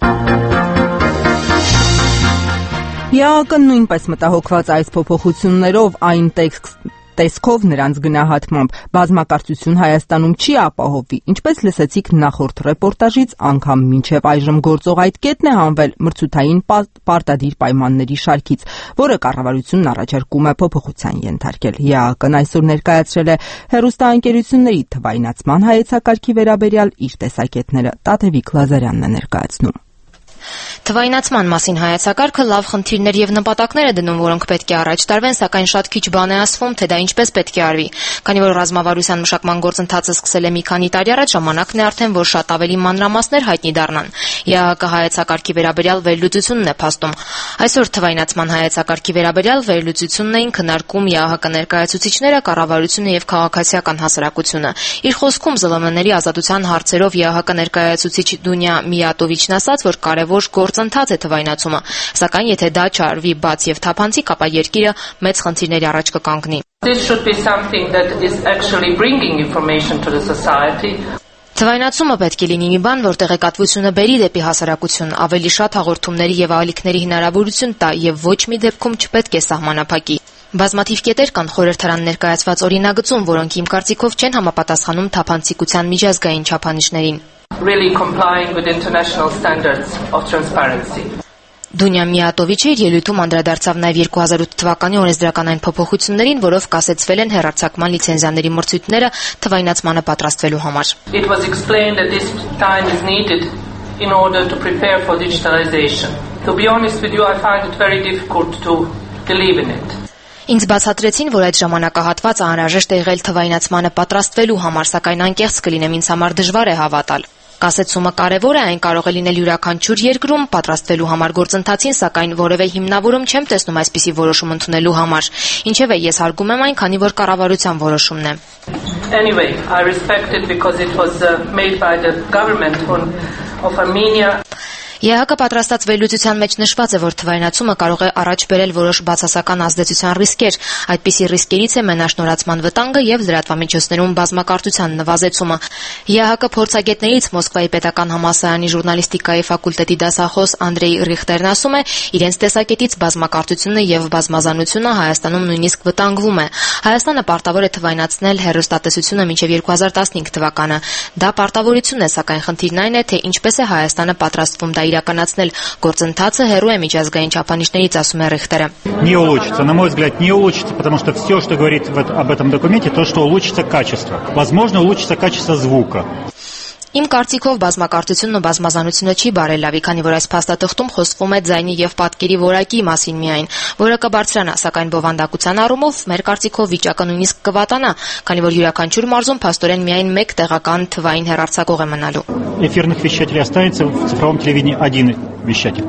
Speaker 1: ԵԱԿ-ն նույնպես մտահոգված այս փոփոխություններով այն տեսքով նրանց գնահատմամբ բազմակարծություն Հայաստանում չի ապահովի, ինչպես լսեցիք նախորդ ռեպորտաժից, անգամ մինչև այժմ գործող այդ կետն է հանվել մրցութային պարտադիր պայմանների շարքից, որը կառավարությունն առաջարկում է փոփոխության ենթարկել։ ԵԱԿ-ն այսօր ներկայացրել է հեռուստաընկերությունների թվայնացման հայեցակարգի վերաբերյալ իր տեսակետները։ Տաթևիկ Լազարյանն է ներկայացնում։
Speaker 15: Թվայնացման մասին հայեցակարգը լավ խնդիրներ եւ նպատակներ է դնում, որոնք պետք է առաջ տարվեն, սակայն շատ քիչ բան է ասվում, թե դա ինչպես պետք է արվի։ Քանի որ ռազմավարության մշակման գործընթացը սկսել է մի քանի տարի առաջ, ժամանակն է արդեն, որ շատ ավելի մանրամասներ հայտնի դառնան։ ԵԱԿ հայեցակարգի վերաբերյալ վերլուծությունն է փաստում։ Այսօր թվայնացման հայեցակարգի վերաբերյալ վերլուծությունն էին քննարկում ԵԱՀԿ ներկայացուցիչները, կառավարությունը եւ քաղաքացիական հասարակությունը։ Իր խոսքում ԶԼՄ-ների ազատության հարցերով ԵԱՀԿ ներկայացուցիչ Դունյա Միատովիչն ասաց, որ կարևոր գործընթաց է թվայնացումը, սակայն եթե դա չարվի բաց եւ թափանցիկ, ապա երկիրը մեծ խնդիրների առաջ կկանգնի։
Speaker 3: This should be something that is actually bringing information to the society.
Speaker 15: Թվայնացումը պետք է լինի մի բան, որ տեղեկատվությունը բերի դեպի հասարակություն, ավելի շատ հաղորդումների եւ ալիքների հնարավորություն տա եւ ոչ մի դեպքում չպետք է սահմանափակի։ Բազմաթիվ կետեր կան խորհրդարան ներկայացված օրինագծում, որոնք իմ կարծիքով չեն համապատասխանում թափանցիկության միջազգային չափանիշներին։
Speaker 3: Really complying with international standards of transparency.
Speaker 15: Դունյա Միատովիչը իր ելույթում անդրադարձավ նաև 2008 թվականի օրենսդրական այն փոփոխություններին, որով կասեցվել են հեռարձակման լիցենզիաների մրցույթները թվայնացմանը պատրաստվելու համար։
Speaker 3: It was explained that this time is needed in order to prepare for digitalization. To be honest with you, I find it very difficult to believe in it.
Speaker 15: Ինձ բացատրեցին, որ այդ ժամանակահատվածը անհրաժեշտ է եղել թվայնացմանը պատրաստվելու համար, սակայն անկեղծ կլինեմ, ինձ համար դժվար է հավատալ։ Կասեցումը կարևոր է, այն կարող է լինել յուրաքանչյուր երկրում պատրաստվելու համար գործընթացին, սակայն որևէ հիմնավորում չեմ տեսնում այսպիսի որոշում ընդունելու համար։ Ինչևէ, ես հարգում եմ այն, քանի որ կառավարության որոշումն է։
Speaker 3: Anyway, I respect it because it was made by the government of Armenia.
Speaker 15: ԵՀԿ պատրաստած վերլուծության մեջ նշված է, որ թվայնացումը կարող է առաջ բերել որոշ բացասական ազդեցության ռիսկեր։ Այդպիսի ռիսկերից է մենաշնորհացման վտանգը եւ լրատվամիջոցներում բազմակարծության նվազեցումը։ ԵՀԿ փորձագետներից Մոսկվայի պետական համալսարանի ժուրնալիստիկայի ֆակուլտետի դասախոս Անդրեյ Ռիխտերն ասում է, իրենց տեսակետից բազմակարծությունը եւ բազմազանությունը Հայաստանում նույնիսկ վտանգվում է։ Հայաստանը պարտավոր է թվայնացնել հեռուստատեսությունը մինչեւ 2015 թվականը։ Դա պարտավորություն է, սակայն խնդիրն այն է, թե ինչպես է Հայաստանը պատրաստվում դա իրականացնել։ Գործընթացը հեռու է միջազգային չափանիշներից, ասում է Ռիխտերը։
Speaker 16: Не улучшится, на мой взгляд, не улучшится, потому что все, что говорит об этом документе, то, что улучшится качество. Возможно, улучшится качество звука.
Speaker 15: Իմ կարծիքով բազմակարծությունն ու բազմազանությունը չի բարելավի, քանի որ այս փաստաթղթում խոսվում է ձայնի եւ պատկերի որակի մասին միայն, որը կբարձրանա, сакայն բովանդակության առումով մեր կարծիքով վիճակը նույնիսկ կվատանա, քանի որ յուրաքանչյուր մարզում փաստորեն միայն մեկ տեղական թվային հեռարձակող է մնալու։
Speaker 16: Эфирных вещателей останется в цифровом телевидении один вещатель.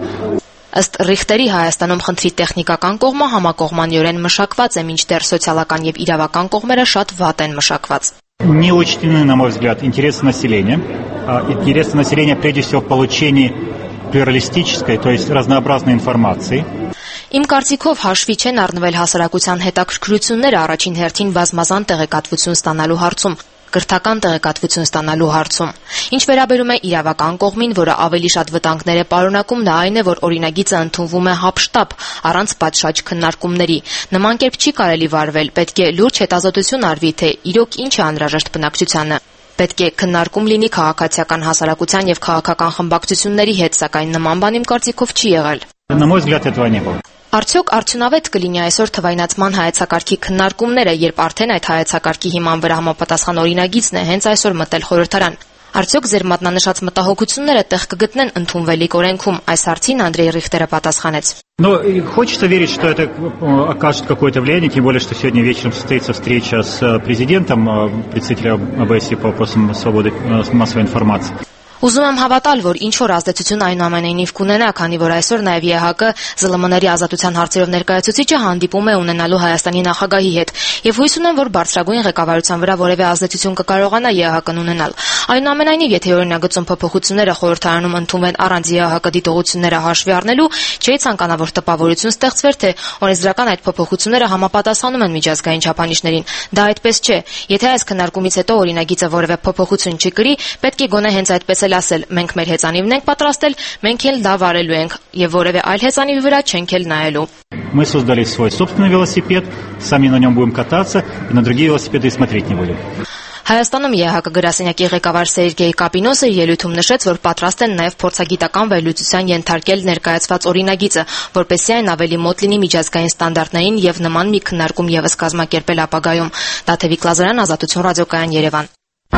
Speaker 15: Ըստ Ռիխտերի Հայաստանում խնդրի տեխնիկական կողմը համակողմանիորեն մշակված է, մինչդեռ սոցիալական եւ իրավական կողմերը շատ վատ են մշակված։
Speaker 16: Не учтены, на мой взгляд, интересы населения. Интересы населения прежде всего в получении плюралистической, то есть разнообразной информации.
Speaker 15: Իմ կարծիքով հաշվի չեն առնվել հասարակության հետաքրքրությունները առաջին հերթին բազմազան տեղեկատվություն ստանալու հարցում, կրթական տեղեկատվություն ստանալու հարցում։ Ինչ վերաբերում է իրավական կողմին, որը ավելի շատ վտանգներ է պարունակում, դա այն է, որ օրինագիծը ընդունվում է հապշտապ, առանց պատշաճ քննարկումների։ Նման կերպ չի կարելի վարվել, պետք է լուրջ հետազոտություն արվի, թե իրոք ինչ է անհրաժեշտ բնակչությանը։ Պետք է քննարկում լինի քաղաքացիական հասարակության եւ քաղաքական խմբակցությունների հետ, սակայն նման բան իմ կարծիքով չի եղել։
Speaker 16: На мой взгляд, этого не было.
Speaker 15: Արդյոք արդյունավետ կլինի այսօր թվայնացման հայեցակարգի քննարկումները, երբ արդեն այդ հայեցակարգի հիման вրա համապատասխան օրինագիծն է հենց այսօր мտել խորհրդարան։ Արդյոք ձեր մատնանշած մտահոգությունները տեղ կգտնեն ընդունվելիք օրենքում, այս հարցին Անդրեյ Ռիխտերը պատասխանեց։
Speaker 16: Но хочется верить, что это окажет какое-то влияние, тем более, что сегодня вечером состоится встреча с президентом, представителем ОБСЕ по вопросам свободы массовой информации.
Speaker 15: Ուզում եմ հավատալ, որ ինչ որ ազդեցություն այնուամենայնիվ կունենա, քանի որ այսօր նաև ԵՀԿ ԶԼՄ-ների ազատության հարցերով ներկայացուցիչը հանդիպում է ունենալու Հայաստանի նախագահի հետ, եւ հույս ունեմ, որ բարձրագույն ղեկավարության վրա որևէ ազդեցություն կկարողանա ԵՀԿ-ն ունենալ։ Այնուամենայնիվ, եթե օրինագծում փոփոխությունները խորհրդարանում ընդունվեն առանց ԵՀԿ դիտողությունները հաշվի առնելու, չի ցանկանա, որ տպավորություն ստեղծվեր, թե օրենսդրական այդ փոփոխությունները համապատասխանում են միջազգային չափանիշներին։ Դա այդպես չէ։ Եթե այս քննարկումից հետո օրինագիծը որևէ փոփոխություն չկրի, պետք է գոնե հենց այդպես ասել, մենք մեր հեծանիվն ենք պատրաստել, մենք էլ դա վարելու ենք եւ որևէ այլ հեծանիվի վրա չենք էլ նայելու։
Speaker 16: Мы создали свой собственный велосипед, сами на нем будем кататься, и на другие велосипеды и смотреть не будем.
Speaker 15: Հայաստանում ԵՀԿ գրասենյակի ղեկավար Սերգեյ Կապինոսը ելույթում նշեց, որ պատրաստ են նաև փորձագիտական վերլուծության ենթարկել ներկայացված օրինագիծը, որպեսզի այն ավելի մոտ լինի միջազգային ստանդարտներին եւ նման մի քննարկում եւս կազմակերպել ապագայում։ Դաթևիկ Լազարյան, Ազատություն ռադիոկայան, Երևան։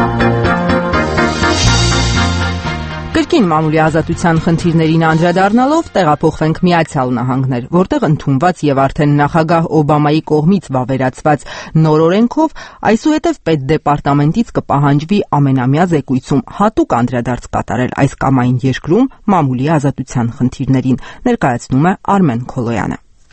Speaker 1: Կրկին մամուլի ազատության խնդիրներին անդրադառնալով տեղափոխվենք Միացյալ Նահանգներ, որտեղ ընդունված եւ արդեն նախագահ Օբամայի կողմից վավերացված նոր օրենքով այսուհետև պետդեպարտամենտից կպահանջվի ամենամյա զեկույցում հատուկ անդրադարձ կատարել այս կամ այն երկրում մամուլի ազատության խնդիրներին, ներկայացնում է Արմեն Քոլոյանը։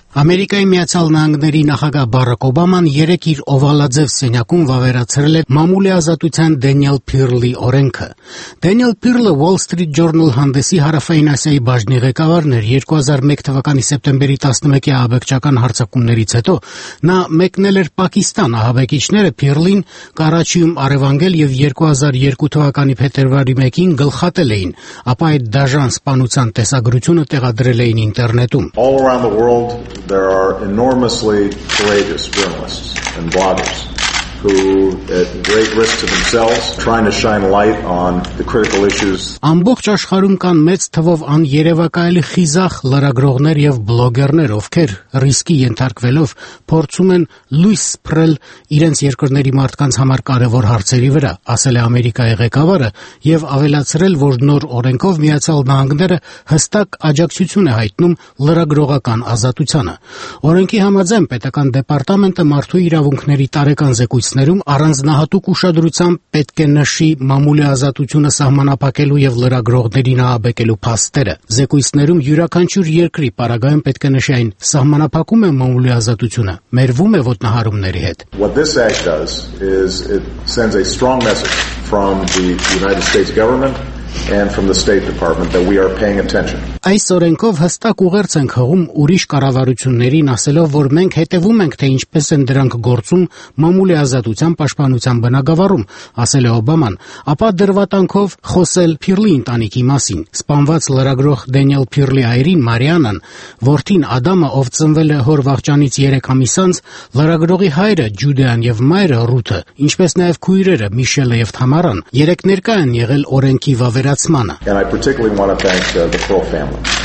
Speaker 17: Ամերիկայի Միացյալ Նահանգների նախագահ Բարակ Օբաման երեկ իր օվալաձև սենյակում վավերացրել է մամուլի ազատության Դենիել Փիրլի օրենքը։ Դենիել Փիրլը Wall Street Journal հանդեսի Հարավային Ասիայի բաժնի ղեկավարն էր 2001 թվականի սեպտեմբերի 11-ի ահաբեկչական հարձակումներից հետո նա մեկնել էր Պակիստան։ Ահաբեկիչները Փիրլին Կարաչիում առևանգել եւ 2002 թվականի փետրվարի 1-ին գլխատել էին, ապա այդ դաժան սպանության տեսագրությունը տեղադրել էին ինտերնետում։
Speaker 18: All around the world there are enormously courageous journalists and bloggers who, at great risk to themselves, trying to shine light on the critical issues.
Speaker 17: Ամբողջ աշխարհում կան մեծ թվով աներևակայելի խիզախ լրագրողներ եւ բլոգերներ, ովքեր ռիսկի ենթարկվելով փորձում են լույս սփռել իրենց երկրների մարդկանց համար կարևոր հարցերի վրա, ասել է Ամերիկայի ղեկավարը եւ ավելացրել, որ նոր օրենքով Միացյալ Նահանգները հստակ աջակցություն է հայտնում լրագրողական ազատությանը։ Օրենքի համաձայն պետական դեպարտամենտը մարդու իրավունքների տարեկան զեկույցներում առանձնահատուկ ուշադրությամբ պետք է նշի մամուլի ազատությունը սահմանափակելու եւ լրագրողներին ահաբեկելու փաստերը։ Զեկույցներում յուրաքանչյուր երկրի պարագայում պետք է նշի այն սահմանափակում է մամուլի ազատությունը, մերվում է ոտնահարումների հետ։
Speaker 18: What this act does is it sends a strong message from the United States government and from the State Department that we are paying attention.
Speaker 17: Այս օրենքով հստակ ուղերձ ենք հղում ուրիշ կառավարություններին, ասելով, որ մենք հետևում ենք, թե ինչպես են դրանք գործում մամուլի ազատության պաշտպանության բնագավառում, ասել է Օբաման, ապա դրվատանքով խոսել Փիրլի ընտանիքի մասին։ Սպանված լրագրող Դենիել Փիրլի այրին Մարիանան, որդին Ադամը, ով ծնվել է հոր վաղճանից 3 ամիս անց, լրագրողի հայրը Ջուդիան եւ մայրը Ռութը, ինչպես նաեւ քույրերը Միշելը եւ Թամարան, երեք ներկա են եղել օրենքի վավերացմանը։
Speaker 18: And I particularly want to thank the Pearl family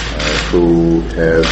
Speaker 18: who have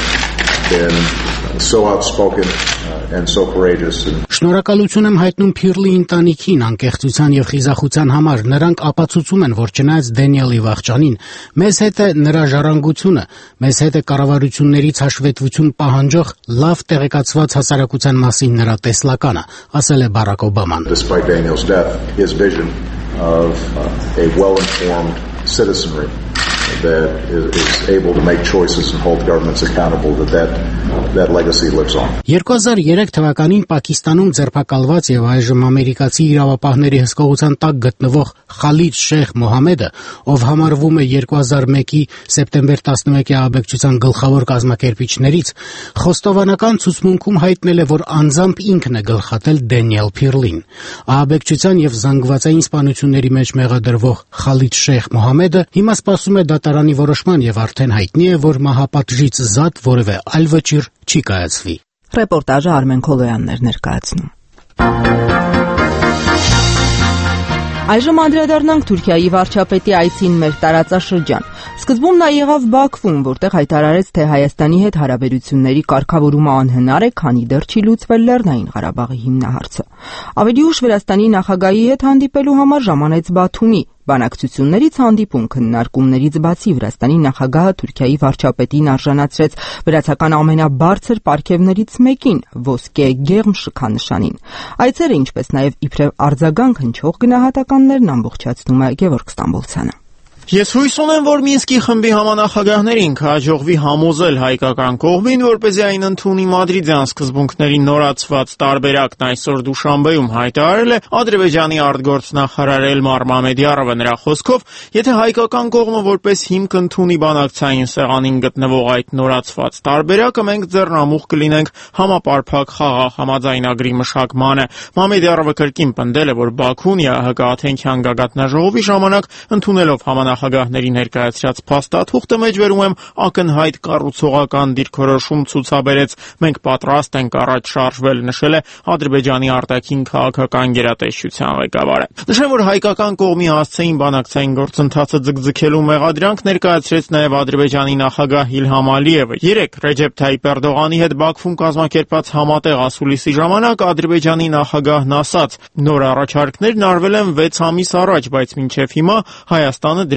Speaker 18: been so outspoken and so courageous.
Speaker 17: Շնորհակալություն եմ հայտնում Փիրլի ընտանիքին անկեղծության եւ խիզախության համար։ Նրանք ապացուցում են, որ չնայած Դենիելի վախճանին, մեզ հետ է նրա ժառանգությունը, մեզ հետ է կառավարություններից հաշվետվություն պահանջող լավ տեղեկացված հասարակության մասին նրա տեսլականը, ասել է Բարակ Օբաման։
Speaker 18: Despite Daniel's death, his vision of a well-informed citizenry that is able to make choices and hold governments accountable, that legacy lives on.
Speaker 17: 2003 թվականին Պակիստանում ձերբակալված եւ այժմ ամերիկացի իրավապահների հսկողության տակ գտնվող Խալիդ Շեյխ Մոհամեդը, ով համարվում է 2001-ի սեպտեմբեր 11-ի ահաբեկչության գլխավոր կազմակերպիչներից, խոստովանական ցուցմունքում հայտնել է, որ անձամբ ինքն է գլխատել Դենիել Փիրլին։ Ահաբեկչության եւ զանգվածային սպանությունների մեջ մեղադրվող Խալիդ Շեյխ Մոհամեդը հիմա սպասում է դատարանի որոշման եւ արդեն հայտնի է, որ մահապատժից զատ որևէ այլ վճիռ չի կայացվի։
Speaker 1: Ռեպորտաժը Արմեն Քոլոյանն էր ներկայացնում։ Այժմ անդրադառնանք Թուրքիայի վարչապետի այցին մեր տարածաշրջան։ Սկզբում նա եղավ Բաքվում, որտեղ հայտարարեց, թե Հայաստանի հետ հարաբերությունների կարգավորումը անհնար է, քանի դեռ չի լուծվել Լեռնային Ղարաբաղի հիմնահարցը։ Ավելի ուշ Վրաստանի նախագահի հետ հանդիպելու համար ժամանեց Բաթումի։ Բանակցություններից հանդիպում քննարկումներից բացի Վրաստանի նախագահը Թուրքիայի վարչապետին արժանացրեց վրացական ամենաբարձր պարգևներից մեկին՝ ոսկե գեղմ շքանշանին։ Այցերը, ինչպես նաև իբրև արձագանք հնչող գնահատականներն ամբողջացնում է Գևորգ Ստամբոլցյանը։
Speaker 19: Ես հույս ունեմ, որ Մինսկի խմբի համանախագահներին կհաջողվի համոզել հայկական կողմին, որպեսզի այն ընդունի մադրիդյան սկզբունքների նորացված տարբերակն այսօր Դուշանբեում հայտարարել է Ադրբեջանի արտգործնախարար Էլմար Մամեդյարովը։ Նրա խոսքով, եթե հայկական կողմը որպես հիմք ընդունի բանակցային սեղանին գտնվող այդ նորացված տարբերակը, մենք ձեռնամուխ կլինենք համապարփակ խաղաղ համաձայնագրի մշակմանը։ Մամեդյարովը կրկին պնդել է, որ Բաքուն ՀՀԿ Աթենքյան գագաթնաժողովի ժամանակ ընդունելով համանախագահների ներկայացրած փաստաթուղթը մեջբերում եմ ակնհայտ կառուցողական դիրքորոշում ցուցաբերեց։ Մենք պատրաստ ենք առաջ շարժվել, նշել է Ադրբեջանի արտաքին քաղաքական գերատեսչության ղեկավարը։ Նշեմ, որ հայկական կողմի հասցեին բանակցային գործընթացը ձգձգելու մեղադրանք ներկայացրեց նաև Ադրբեջանի նախագահ Իլհամ Ալիևը։ Երեկ Ռեջեփ Թայիպ Էրդողանի հետ Բաքվում կազմակերպած համատեղ ասուլիսի ժամանակ Ադրբեջանի նախագահն ասաց. նոր առաջարկներն արվել են 6 ամիս առաջ, բայց մինչև հիմա Հայաստանը դրա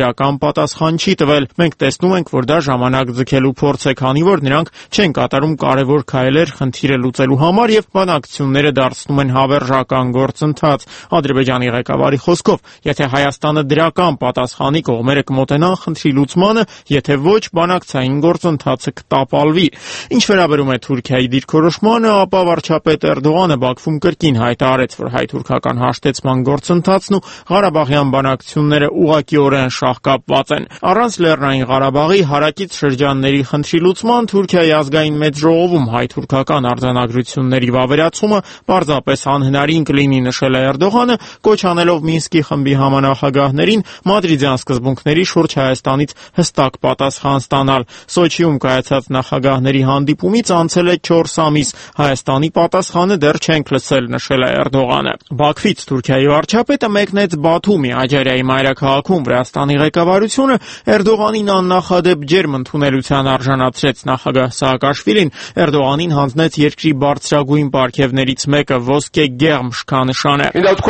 Speaker 19: դրական պատասխան չի տվել։ Մենք տեսնում ենք, որ դա ժամանակ ձգելու փորձ է, քանի որ նրանք չեն կատարում կարևոր քայլեր խնդիրը լուծելու համար եւ բանակցությունները դարձնում են հավերժական գործընթաց։ Ադրբեջանի ղեկավարի խոսքով, եթե Հայաստանը դրական պատասխանի, կողմերը կմոտենան խնդրի լուծմանը, եթե ոչ, բանակցային գործընթացը կտապալվի։ Ինչ վերաբերում է Թուրքիայի դիրքորոշմանը, ապա վարչապետ Էրդողանը Բաքվում կրկին հայտարարեց, որ հայ-թուրքական հաշտեցման գործընթացն ու Ղարաբաղյան բանակցությունները ուղղակիորեն շահկապված են։ Առանց Լեռնային Ղարաբաղի հարակից շրջանների խնդրի լուծման Թուրքիայի ազգային մեծ ժողովում հայ-թուրքական արձանագրությունների վավերացումը պարզապես անհնարին կլինի, նշել է Էրդողանը, կոչ անելով Մինսկի խմբի համանախագահներին մադրիդյան սկզբունքների շուրջ Հայաստանից հստակ պատասխան ստանալ։ Սոչիում կայացած նախագահների հանդիպումից անցել է 4 ամիս, Հայաստանի պատասխանը դեռ չենք լսել, նշել է Էրդողանը։ Բաքվից Թուրքիայի վարչապետը մեկնեց Բաթումի, Աջարիայի մայրաքաղաքում Վրաստանի ղեկավարությունը Էրդողանին աննախադեպ ջերմ ընդունելության արժանացրեց։ Նախագահ Սաակաշվիլին Էրդողանին հանձնեց երկրի բարձրագույն պարգևներից մեկը՝ ոսկե գերմ շքանշանը։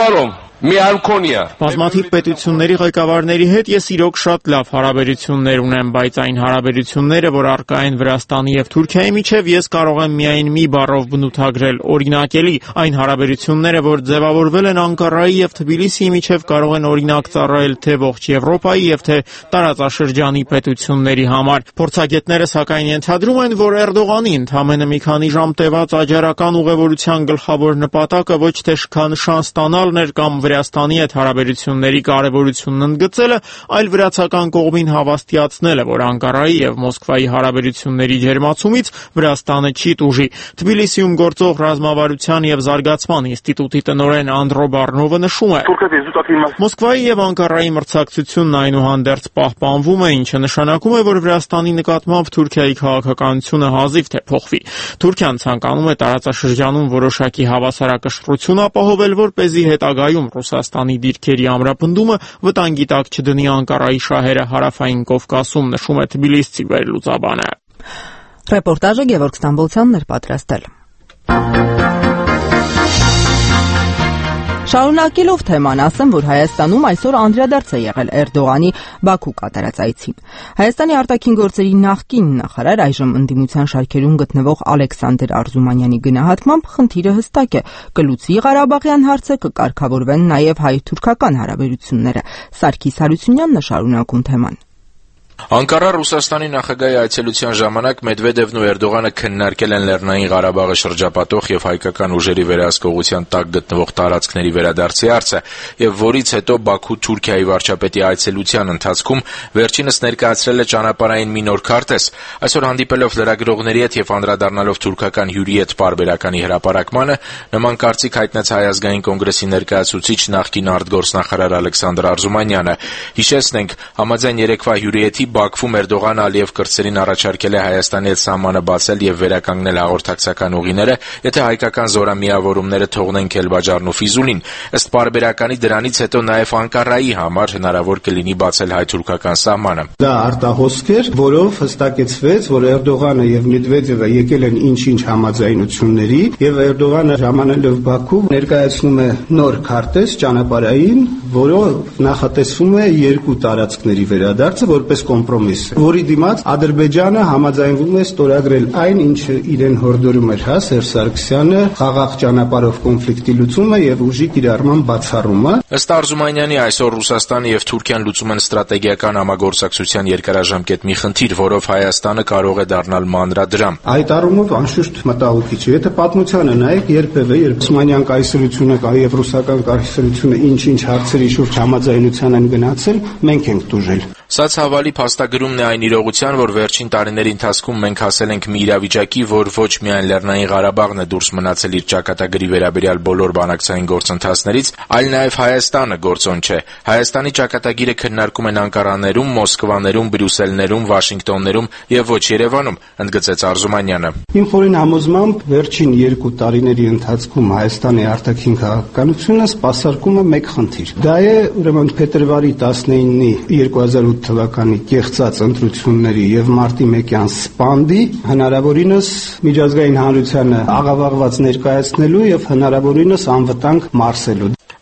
Speaker 19: Բազմաթիվ պետությունների ղեկավարների հետ ես իրոք շատ լավ հարաբերություններ ունեմ, բայց այն հարաբերությունները, որ առկա են Վրաստանի եւ Թուրքիայի միջև, ես կարող եմ միայն մի բառով բնութագրել՝ օրինակելի։ Այն հարաբերությունները, որ ձևավորվել են Անկարայի եւ Թբիլիսիի միջև, կարող են օրինակ ծառայել թե ողջ Եվրոպայի եւ թե տարածաշրջանի պետությունների համար։ Փորձագետները սակայն ենթադրում են, որ Էրդողանի ընդամենը մի քանի ժամ տևած աջարական ուղևորության գլխավոր նպատակը ոչ թե շքանշան ստանալն էր կամ Վրաստանի հետ հարաբերությունների կարևորությունն ընդգծելը, այլ վրացական կողմին հավաստիացնելը, որ Անկարայի եւ Մոսկվայի հարաբերությունների ջերմացումից Վրաստանը չի տուժի։ Թբիլիսիում գործող ռազմավարության եւ զարգացման ինստիտուտի տնօրեն Անդրո Բարնովը նշում է. Մոսկվայի եւ Անկարայի մրցակցությունն այնուհանդերձ պահպանվում է, ինչը նշանակում է, որ Վրաստանի նկատմամբ Թուրքիայի քաղաքականությունը հազիվ թե փոխվի։ Թուրքիան ցանկանում է տարածաշրջանում որոշակի հավասարակշռություն ապահովել, որպեսզի հետագայում Ռուսաստանի դիրքերի ամրապնդումը վտանգի տակ չդնի Անկարայի շահերը Հարավային Կովկասում, նշում է Թբիլիսցի վերլուծաբանը։
Speaker 1: Ռեպորտաժը Գևորգ Ստամբոլցյանն էր պատրաստել։ Շարունակելով թեման, ասեմ, որ Հայաստանում այսօր անդրադարձ է եղել Էրդողանի Բաքու կատարած այցին։ Հայաստանի արտաքին գործերի նախկին նախարար, այժմ ընդդիմության շարքերում գտնվող Ալեքսանդր Արզումանյանի գնահատմամբ խնդիրը հստակ է՝ կլուծվի Ղարաբաղյան հարցը, կկարգավորվեն նաև հայ-թուրքական հարաբերությունները։ Սարգիս Հարությունյանն է շարունակում թեման։
Speaker 20: Անկարա Ռուսաստանի նախագահի այցելության ժամանակ Մեդվեդևն ու Էրդողանը քննարկել են Լեռնային Ղարաբաղը շրջապատող եւ հայկական ուժերի վերահսկողության տակ գտնվող տարածքների վերադարձի հարցը, եւ որից հետո Բաքու Թուրքիայի վարչապետի այցելության ընթացքում վերջինս ներկայացրել է ճանապարհային մի նոր քարտեզ։ Այսօր հանդիպելով լրագրողների հետ եւ անդրադառնալով թուրքական հյուրի հետ պարբերականի հրապարակմանը, նման կարծիք հայտնեց Հայ ազգային կոնգրեսի ներկայացուցիչ նախկին արտգործնախարար Ալեքսանդր Արզումանյանը։ Հիշեցնենք, համաձայն երեկվա հյուրի հետ Բաքվում Էրդողանը Ալիև կրտսերին առաջարկել է Հայաստանի հետ սահմանը բացել եւ վերականգնել հաղորդակցական ուղիները, եթե հայկական զորամիավորումները թողնեն Քելբաջարն ու Ֆիզուլին։ Ըստ պարբերականի դրանից հետո նաեւ Անկարայի համար հնարավոր կլինի բացել հայ-թուրքական սահմանը։
Speaker 21: Դա արտահոսք էր, որով հստակեցվեց, որ Էրդողանը եւ Մեդվեդևը եկել են ինչ-ինչ համաձայնությունների եւ Էրդողանը ժամանելով Բաքու ներկայացնում է նոր քարտեզ ճանապարհային, որով նախատեսվում է երկու տարածքների վերադարձը որպես կոմպրոմիս, որի դիմաց Ադրբեջանը համաձայնվում է ստորագրել այն, ինչը իրեն հորդորում էր Սերժ Սարգսյանը, խաղաղ ճանապարհով կոնֆլիկտի լուծումը եւ ուժի կիրառման բացառումը։
Speaker 20: Ըստ Արզումանյանի, այսօր Ռուսաստանը եւ Թուրքիան լուծում են ստրատեգիական համագործակցության երկարաժամկետ մի խնդիր, որով Հայաստանը կարող է դառնալ մանրադրամ։
Speaker 21: Այդ առումով անշուշտ մտահոգիչ է։ Եթե պատմությանը նայեք, երբևէ Օսմանյան կայսրությունը եւ ռուսական կայսրությունը ինչ-ինչ հարցերի շուրջ համաձայնության են գնացել, մենք ենք տուժել։
Speaker 20: Սա ցավալի փաստագրումն է այն իրողության, որ վերջին տարիների ընթացքում մենք հասել ենք մի իրավիճակի, որ ոչ միայն Լեռնային Ղարաբաղն է դուրս մնացել իր ճակատագրի վերաբերյալ բոլոր բանակցային գործընթացներից, այլ նաև Հայաստանը գործոն չէ։ Հայաստանի ճակատագիրը քննարկում են Անկարաներում, Մոսկվաներում, Բրյուսելներում, Վաշինգտոններում եւ ոչ Երևանում, ընդգծեց Արզումանյանը։
Speaker 21: Իմ խորին համոզմամբ վերջին 2 տարիների ընթացքում Հայաստանի արտաքին քաղաքականությունը սպասարկում է մեկ խնդիր։ Դա է ուրեմն փետրվարի 19-ի 2008 թվականի կեղծած ընտրությունների եւ մարտի 1-յան սպանդի հնարավորինս միջազգային հանրությանը աղավաղված ներկայացնելու եւ հնարավորինս անվտանգ մարսելու։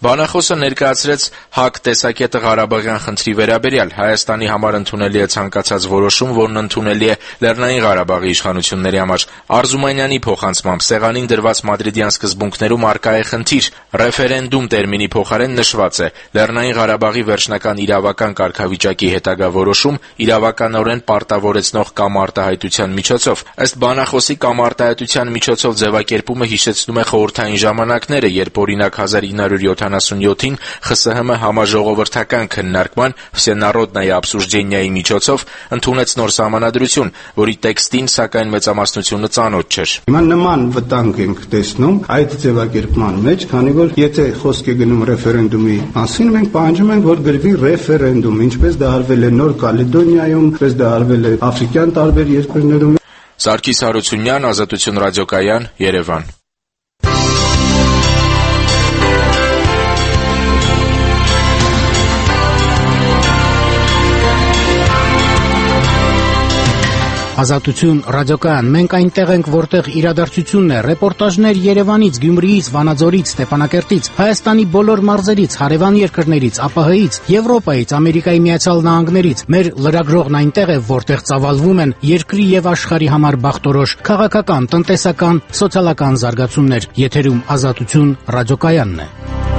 Speaker 20: Բանախոսը ներկայացրեց ՀԱԿ տեսակետը Ղարաբաղյան խնդրի վերաբերյալ. Հայաստանի համար ընդունելի է ցանկացած որոշում, որն ընդունելի է Լեռնային Ղարաբաղի իշխանությունների համար. Արզումանյանի փոխանցմամբ սեղանին դրված մադրիդյան սկզբունքներում առկա է խնդիր. ռեֆերենդում տերմինի փոխարեն նշված է Լեռնային Ղարաբաղի վերջնական իրավական կարգավիճակի հետագա որոշում իրավականորեն պարտավորեցնող կամ արտահայտության միջոցով. Ըստ բանախոսի կամ արտահայտության միջոցով ձևակերպումը հիշեցնում է խորհրդային ժամանակները, երբ օրինակ 1977-ին ԽՍՀՄ համաժողովրդական քննարկման Всенародное обсуждение-ի միջոցով ընդունեց նոր սահմանադրություն, որի տեքստին սակայն մեծամասնությունը ծանոթ չէր։
Speaker 21: Հիմա նման վտանգ ենք տեսնում այդ ձևակերպման մեջ, քանի որ եթե խոսք է գնում ռեֆերենդումի մասին, մենք պահանջում ենք, որ գրվի ռեֆերենդում, ինչպես դա արվել է Նոր Կալեդոնիայում, ինչպես դա արվել է աֆրիկյան տարբեր երկրներում։
Speaker 20: Սարգիս Հարությունյան, Ազատություն ռադիոկայան, Երևան։
Speaker 17: Ազատություն ռադիոկայան, մենք այնտեղ ենք, որտեղ իրադարձությունն է, ռեպորտաժներ Երևանից, Գյումրիից, Վանաձորից, Ստեփանակերտից, Հայաստանի բոլոր մարզերից, հարևան երկրներից, ԱՊՀ-ից, Եվրոպայից, Ամերիկայի Միացյալ Նահանգներից։ Մեր լրագրողն այնտեղ է, որտեղ ծավալվում են երկրի եւ աշխարհի համար բախտորոշ քաղաքական, տնտեսական, սոցիալական զարգացումներ։ Եթերում Ազատություն ռադիոկայանն է։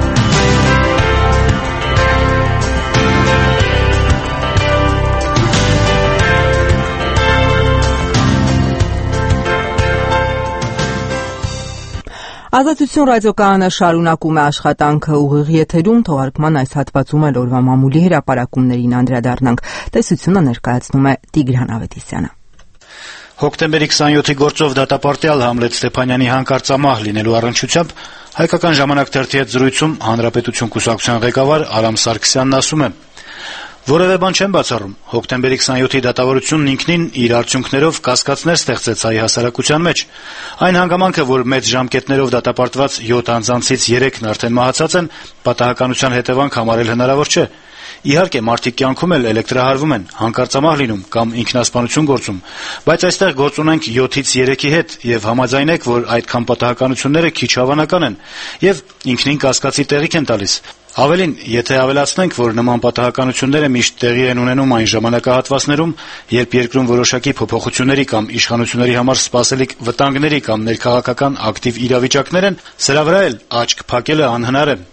Speaker 1: Ազատություն ռադիոկայանը շարունակում է աշխատանքը ուղիղ եթերում, թողարկման այս հատվածում էլ օրվա մամուլի հրապարակումներին անդրադառնանք։ Տեսությունը ներկայացնում է Տիգրան Ավետիսյանը։
Speaker 4: Հոկտեմբերի 27-ի գործով դատապարտյալ Համլետ Ստեփանյանի հանկարծամահ լինելու առնչությամբ Հայկական ժամանակ թերթի հետ զրույցում Հանրապետություն կուսակցության ղեկավար Արամ Սարգսյանն ասում է. Որևէ բան չեմ բացառում։ Հոկտեմբերի 27-ի դատավարությունն ինքնին իր արդյունքներով կասկածներ ստեղծեց հայ հասարակության մեջ։ Այն հանգամանքը, որ մեծ ժամկետներով դատապարտված 7 անձանցից 3-ն արդեն մահացած են, պատահականության հետևանք համարել հնարավոր չէ։ Իհարկե, մարդիկ կյանքում էլ էլեկտրահարվում են, հանկարծամահ լինում կամ ինքնասպանություն գործում, բայց այստեղ գործ ունենք 7-ից 3-ի հետ եւ համաձայնեք, որ այդքան պատահականությունները քիչ հավանական են եւ ինքնին կասկածի տեղիք են տալիս։ Ավելին, եթե ավելացնենք, որ նման պատահականությունները միշտ տեղի են ունենում այն ժամանակահատվածներում, երբ երկրում որոշակի փոփոխությունների կամ իշխանությունների համար սպասելիք վտանգների կամ ներքաղաքական ակտիվ իրավիճակներ են, սրա վրա էլ աչք փակելը անհնար է։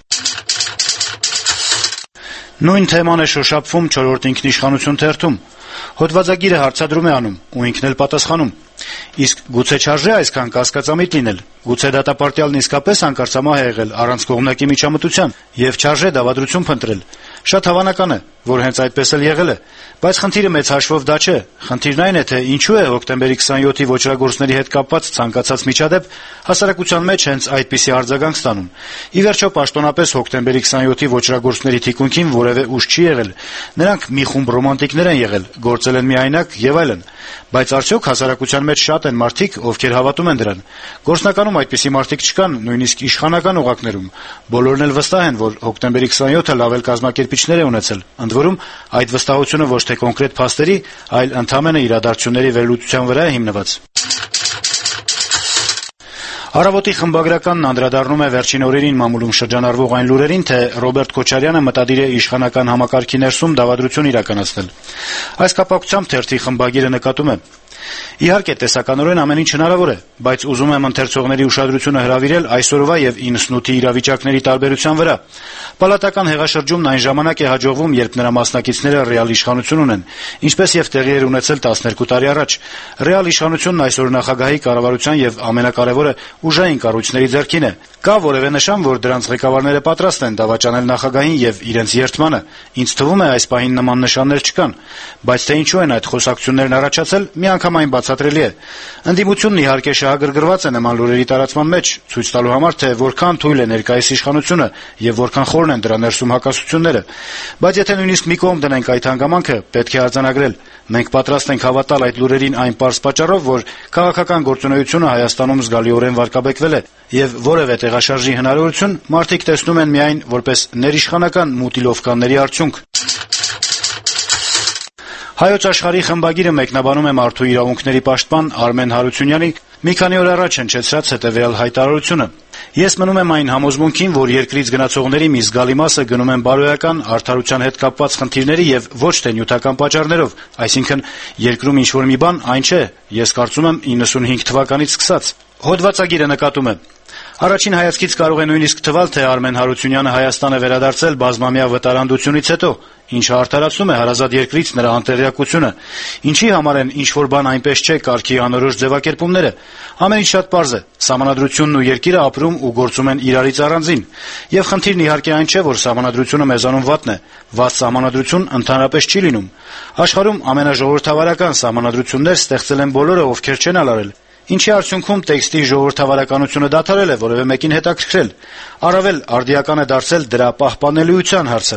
Speaker 4: Նույն թեման է շոշափվում 4-րդ ինքնիշխանություն թերթում։ Հոդվածագիրը հարցադրում է անում ու ինքն էլ պատասխանում. իսկ գուցե չարժե այսքան կասկածամիտ լինել, գուցե դատապարտյալն իսկապես հանկարծամահ է եղել առանց կողմնակի միջամտության եւ չարժե դավադրություն փնտրել։ Շատ հավանական է, որ հենց այդպես էլ եղել է, բայց խնդիրը մեծ հաշվով դա չէ։ Խնդիրն այն է, թե ինչու է հոկտեմբերի 27-ի ոչրագործների հետ կապված ցանկացած միջադեպ հասարակության մեջ հենց այդպիսի արձագանք ստանում։ Ի վերջո, պաշտոնապես հոկտեմբերի 27-ի ոչրագործների թիկունքին որևէ ուժ չի եղել։ Նրանք մի խումբ ռոմանտիկներ են եղել, գործել են միայնակ եւ այլն։ Բայց արդյոք հասարակության մեջ շատ են մարդիկ, ովքեր հավատում են դրան։ Գործնականում այդպիսի մարդիկ չկան, նույնիսկ իշխանական օղակներում։ Բոլորն էլ վստահ են, որ հոկտեմբերի 27-ը լավ էլ կազմակերպիչներ է ունեցել։ Ընդ որում, այդ վստահությունը ոչ թե կոնկրետ փաստերի, այլ ընդհանրապես իրադարձությունների վերլուծության վրա է հիմնված։ Առավոտի խմբագրականն անդրադառնում է վերջին օրերին մամուլում շրջանառվող այն լուրերին, թե Ռոբերտ Քոչարյանը մտադիր է իշխանական համակարգի ներսում դավադրություն իրականացնել։ Այս կապակցությամբ թերթի խմբագիրը նկատում է. Իհարկե, տեսականորեն ամեն ինչ հնարավոր է, բայց ուզում եմ ընթերցողների ուշադրությունը հրավիրել այսօրվա եւ 98-ի իրավիճակների տարբերության վրա։ Պալատական հեղաշրջումն այն ժամանակ է հաջողվում, երբ նրա մասնակիցները ռեալ իշխանություն ունեն, ինչպես եւ տեղի էր ունեցել 12 տարի առաջ։ Ռեալ իշխանությունն այսօր նախագահի կառավարության եւ ամենակարևորը ուժային կառույցների ձեռքին է։ Կա որևէ նշան, որ դրանց ղեկավարները պատրաստ են դավաճանել նախագահին եւ իրենց երթմանը։ Ինձ թվում է, այս պահին նման նշաններ չկան, բայց թե ինչու են այդ խոսակցություններն առաջացել, միանգամայն բացատրելի է։ Ընդդիմությունն իհարկե շահագրգռված է նման լուրերի տարածման մեջ, ցույց տալու համար, թե որքան թույլ է ներկայիս իշխանությունը եւ որքան խորն են դրա ներսում հակասությունները։ Բայց եթե նույնիսկ մի կողմ դնենք այդ հանգամանքը, պետք է արձանագրել. մենք պատրաստ ենք հավատալ այդ լուրերին այն պարզ պատճառով, որ քաղաքական գործունեությունը Հայաստանում զգալիորեն վարկաբեկվել է եւ որևէ տեղաշարժի հնարավորություն մարդիկ տեսնում են միայն որպես ներիշխանական մուտիլովկանների արդյունք։ Հայոց աշխարհի խմբագիրը մեկնաբանում է մարդու իրավունքների պաշտպան Արմեն Հարությունյանի մի քանի օր առաջ հնչեցրած հետևյալ հայտարարությունը. Ես մնում եմ այն համոզմունքին, որ երկրից գնացողների մի զգալի մասը գնում են բարոյական, արդարության հետ կապված խնդիրների եւ ոչ թե նյութական պատճառներով, այսինքն երկրում ինչ-որ մի բան այն չէ, ես կարծում եմ 95 թվականից սկսած։ Հոդվածագիրը նկատում է. Առաջին հայացքից կարող է նույնիսկ թվալ, թե Արմեն Հարությունյանը Հայաստան է վերադարձել բազմամյա վտարանդությունից հետո, ինչը արդարացնում է հարազատ երկրից նրա անտեղյակությունը, ինչի համար են ինչ-որ բան այնպես չէ կարգի անորոշ ձևակերպումները։ Ամեն ինչ շատ պարզ է, սահմանադրությունն ու երկիրը ապրում ու գործում են իրարից առանձին, եւ խնդիրն իհարկե այն չէ, որ սահմանադրությունը մեզանում վատն է, վատ սահմանադրություն ընդհանրապես չի լինում։ Աշխարհում ամենաժողովրդավարական սահմանադրություններ ստեղծել են բոլորը, ովքեր չեն արարել։ Ինչի արդյունքում տեքստի ժողովրդավարականությունը դադարել է որևէ մեկին հետաքրքրել։ Առավել արդիական է դարձել դրա պահպանելիության հարցը։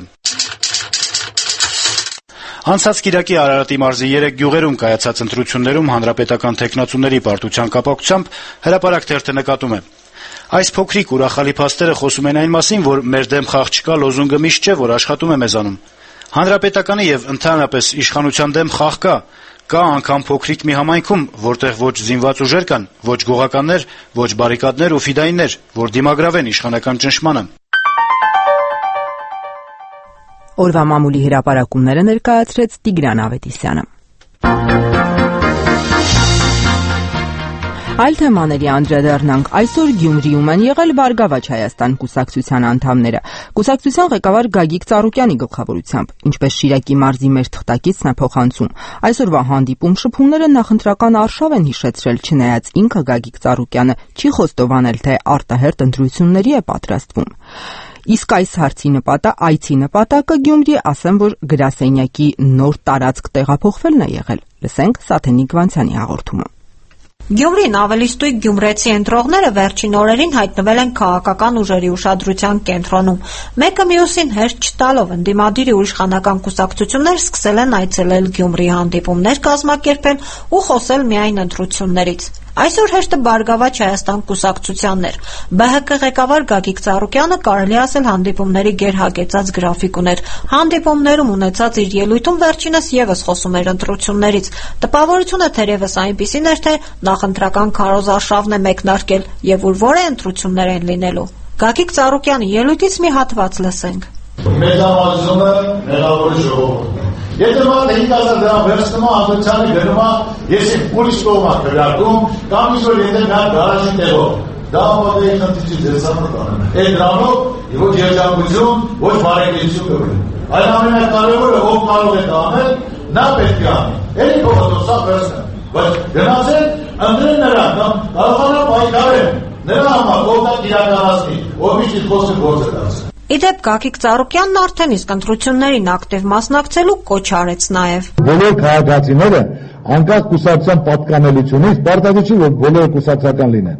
Speaker 4: Անցած կիրակի Արարատի մարզի 3 գյուղերում կայացած ընտրություններում հանրապետական թեկնածուների պարտության կապակցությամբ Հրապարակ թերթը նկատում է. Այս փոքրիկ ուրախալի փաստերը խոսում են այն մասին, որ մեր դեմ խաղ չկա լոզունգը միշտ չէ, որ աշխատում է մեզանում։ Հանրապետականի եւ ընդհանրապես իշխանության դեմ խաղ կա անգամ փոքրիկ մի համայնքում, որտեղ ոչ զինված ուժեր կան, ոչ գողականներ, ոչ բարիկադներ ու ֆիդայիններ, որ դիմագրավեն իշխանական ճնշմանը։
Speaker 1: Օրվա մամուլի հրապարակումները ներկայացրեց Տիգրան Ավետիսյանը։ Այլ թեմաների անդրադառնանք։ Այսօր Գյումրիում են եղել Բարգավաճ Հայաստան կուսակցության անդամները։ Կուսակցության ղեկավար Գագիկ Ծառուկյանի գլխավորությամբ, ինչպես Շիրակի մարզի մեր թղթակիցն է փոխանցում, այսօրվա հանդիպում շփումները նախընտրական արշավ են հիշեցրել, չնայած ինքը Գագիկ Ծառուկյանը չի խոստովանել, թե արտահերթ ընտրությունների է պատրաստվում։ Իսկ այս այցի նպատակը Գյումրի, ասեմ, որ գրասենյակի նոր տարածք տեղափոխվելն է եղել։ Լսենք Սաթենիկ Վանցյանի հաղորդումը։
Speaker 6: Գյումրին ավելի ստույգ գյումրեցի ընտրողները վերջին օրերին հայտնվել են քաղաքական ուժերի ուշադրության կենտրոնում։ Մեկը մյուսին հերթ չտալով ընդդիմադիր ու իշխանական կուսակցություններ սկսել են այցելել Գյումրի, հանդիպումներ կազմակերպել ու խոսել միայն ընտրություններից։ Այսօր հեշտը Բարգավաճ Հայաստան կուսակցությանն էր։ ԲՀԿ ղեկավար Գագիկ Ծառուկյանը կարելի ասել հանդիպումների գերհագեցած գրաֆիկ ուներ։ Հանդիպումներում ունեցած իր ելույթում վերջինս եւս խոսում էր ընտրություններից։ Տպավորությունը թերևս այնպիսին էր, թե նախընտրական քարոզարշավն է մեկնարկել եւ որ է ընտրություններ են լինելու։ Գագիկ Ծառուկյանի ելույթից մի հատված լսենք։
Speaker 22: Մեծամասնությունը մեղավոր ժողովուրդ է։ Եթե մարդը 5000 դրամ վերցնում է ազատությանը գնում է, ես ուրիշ կողմ եմ քրակում, կամ ինչ-որ եթե նա գարաժի տեղով, դա ապատեի խնդրի ձերսանոտ անեմ։ Այդ դրանով ոչ երջանկություն, ոչ բարեկեցություն կվի։ Այլ ամենակարևորը ով կարող է դա անել, նա պետք է անի։ Էլի փոխոտոսա վերցնեմ, բայց գնացել ընտրեն նրան, կարողանա պայքարել, նրա համար ով դա իրականացնի, ով միշտ խոսքը գործ է դարձել։
Speaker 6: Իդեպ Գագիկ Ծառուկյանն արդեն իսկ ընտրություններին ակտիվ մասնակցելու կոչ արեց նաև։
Speaker 23: Բոլոր քաղաքացիները անկախ կուսակցության պատկանելությունից պարտադիր որ բոլորը կուսակցական լինեն։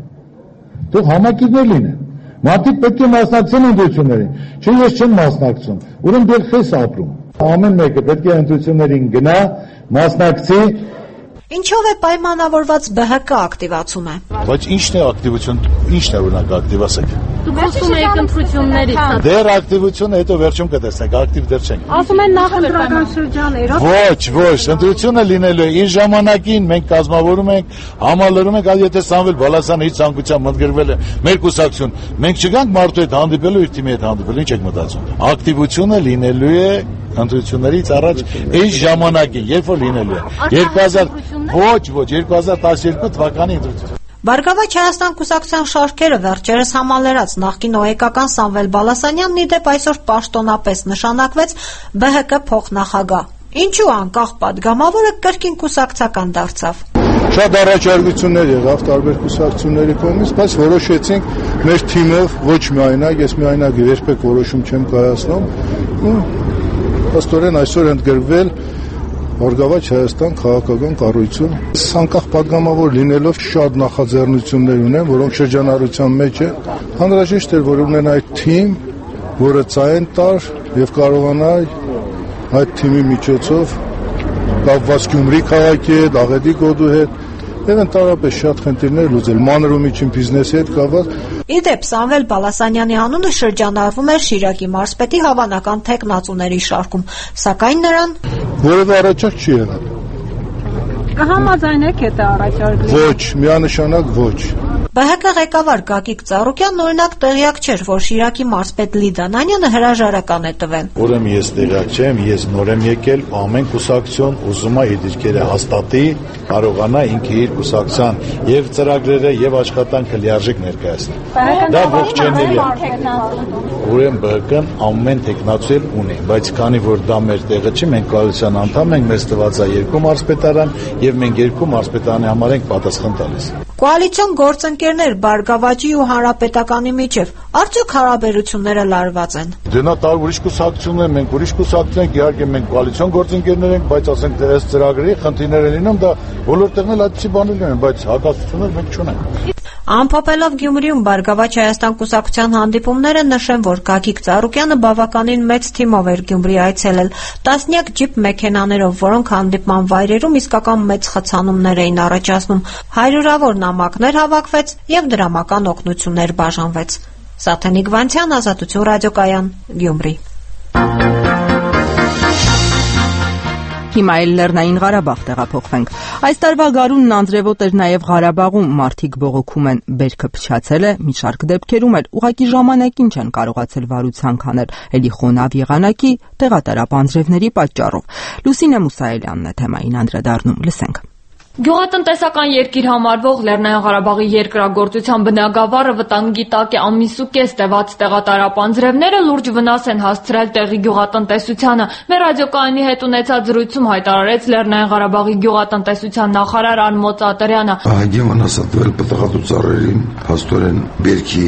Speaker 23: Թող համակիրներ լինեն։ Մարդիկ պետք է մասնակցեն ընտրություններին։ Չէ, ես չեմ մասնակցում։ Ուրեմն դեռ խես ապրում։ Ամեն մեկը պետք է ընտրություններին գնա, մասնակցի։
Speaker 6: Ինչով է պայմանավորված ԲՀԿ ակտիվացումը։
Speaker 23: Բայց ի՞նչն է ակտիվություն, ի՞նչն է օրինակ ակտիվացեք։
Speaker 24: Դուք խոսում եք ընտրություններից։
Speaker 23: Դեռ ակտիվությունը հետո վերջում կտեսնեք, ակտիվ դեռ չենք։
Speaker 24: Ասում են նախընտրական շրջաներ։
Speaker 23: Ոչ, ընտրությունը լինելու է իր ժամանակին, մենք կազմավորում ենք, համալրում ենք, եթե Սամվել Բալասյանը իր ցանկությամբ մտգրվել է մեր կուսակցություն, մենք չգանք մարդու հետ հանդիպելու, իր թիմի հետ հանդիպելու, ինչ եք մտածում։ Ակտիվությունը լինելու է ընտրություններից առաջ այս ժամանակին, երբ որ լինելու է 2012 թվականի ընտրություն։
Speaker 6: Բարգավաճ Հայաստան կուսակցության շարքերը վերջերս համալրած նախկին ՕԵԿ-ական Սամվել Բալասանյանն իդեպ այսօր պաշտոնապես նշանակվեց ԲՀԿ փոխնախագահ։ Ինչու անկախ падգամավորը կրկին կուսակցական դարձավ։
Speaker 23: Շատ առաջարկություններ եղավ տարբեր կուսակցությունների կողմից, բայց որոշեցինք մեր թիմով ոչ միայնակ, ես միայնակ երբեք որոշում չեմ կայացնում ու աստորեն այսօր ընդգրկվել Բարգավաճ Հայաստան քաղաքական կառույցում։ Անկախ падգամավոր լինելով շատ նախաձեռնություններ ունեն, որոնք շրջանառության մեջ է։ Անհրաժեշտ էր, որ ունենա այդ թիմ, որը ծայեն տար եւ կարողանա այդ թիմի միջոցով կապված Գյումրի քաղաքի հետ, Աղետի գոտու հետ եւ ընդհանրապես շատ խնդիրներ լուծել, մանր ու միջին բիզնեսի հետ կապված։
Speaker 6: Իդեպ Սամվել Բալասանյանի անունը շրջանառվում էր Շիրակի մարզպետի հավանական թեկնածուների շարքում, սակայն նրան
Speaker 23: որևէ առաջարկ չի եղել։
Speaker 24: Կհամաձայնեք հետ առաջարկը։
Speaker 23: Ոչ, միանշանակ ոչ։
Speaker 6: ԲՀԿ ղեկավար Գագիկ Ծառուկյանն օրինակ տեղյակ չէր, որ Շիրակի մարզպետ Լիդա Նանյանը հրաժարական է տվել։
Speaker 23: Ուրեմն ես տեղյակ չեմ, ես նոր եմ եկել, ամեն կուսակցություն ուզում է իր դիրքերը հաստատի, կարողանա ինքը իր կուսակցության եւ ծրագրերը եւ աշխատանքը լիարժեք ներկայացնել։ Դա ողջունելի է։ Ուրեմն ԲՀԿ-ն ամեն տեխնացու ունի, բայց քանի որ դա մեր տեղը չի, մենք կոալիցիան անդամ ենք, մեզ տված է 2 մարզպետարան եւ մենք 2 մարզպետարանի համար ենք պատասխան տալիս։
Speaker 6: Կոալիցիոն գործընկերներ Բարգավաճի ու Հանրապետականի միջև արդյոք հարաբերությունները լարված են։
Speaker 23: Դե նա տալ ուրիշ կուսակցություն է, մենք ուրիշ կուսակցություն ենք, իհարկե մենք կոալիցիոն գործընկերներ ենք, բայց ասենք դες ծրագրի խնդիրներ են լինում, դա բոլոր տեղն էլ այդպիսի բաներ են, բայց հակասություններ մենք չունենք։
Speaker 6: Ամփոփելով Գյումրիում Բարգավաճ Հայաստան կուսակցության հանդիպումները նշեմ, որ Գագիկ Ծառուկյանը բավականին մեծ թիմով էր Գյումրի այցելել, տասնյակ ջիպ մեքենաներով, որոնք հանդիպման վայրերում իսկական մեծ խցանումներ էին առաջացնում, հարյուրավոր նամակներ հավաքվեց եւ դրամական օգնություններ բաժանվեց։ Սաթենիկ Վանցյան, Ազատություն ռադիոկայան, Գյումրի։
Speaker 1: Հիմա էլ Լեռնային Ղարաբաղ տեղափոխվենք։ Այս տարվա գարունն անձրևոտ էր նաև Ղարաբաղում, մարդիկ բողոքում են, բերքը փչացել է, մի շարք դեպքերում էլ ուղղակի ժամանակին չեն կարողացել վարության քանել, էլի խոնավ եղանակի, տեղատարապ անձրևների պատճառով։ Լուսինե Մուսայելյանն է թեմային անդրադառնում, լսենք։
Speaker 5: Գյուղատնտեսական երկիր համարվող Լեռնային Ղարաբաղի երկրագործության բնագավառը վտանգի տակ է ամիս ու կես տևած տեղատարապ անձրևները լուրջ վնաս են հասցրել տեղի գյուղատնտեսությանը։ Մեր ռադիոկայանի հետ ունեցած զրույցում հայտարարեց Լեռնային Ղարաբաղի գյուղատնտեսության նախարար Արմոծ Աթրյանը։
Speaker 7: Ահագին վնասատվել պտղատու ծառերին, փաստորեն բերքի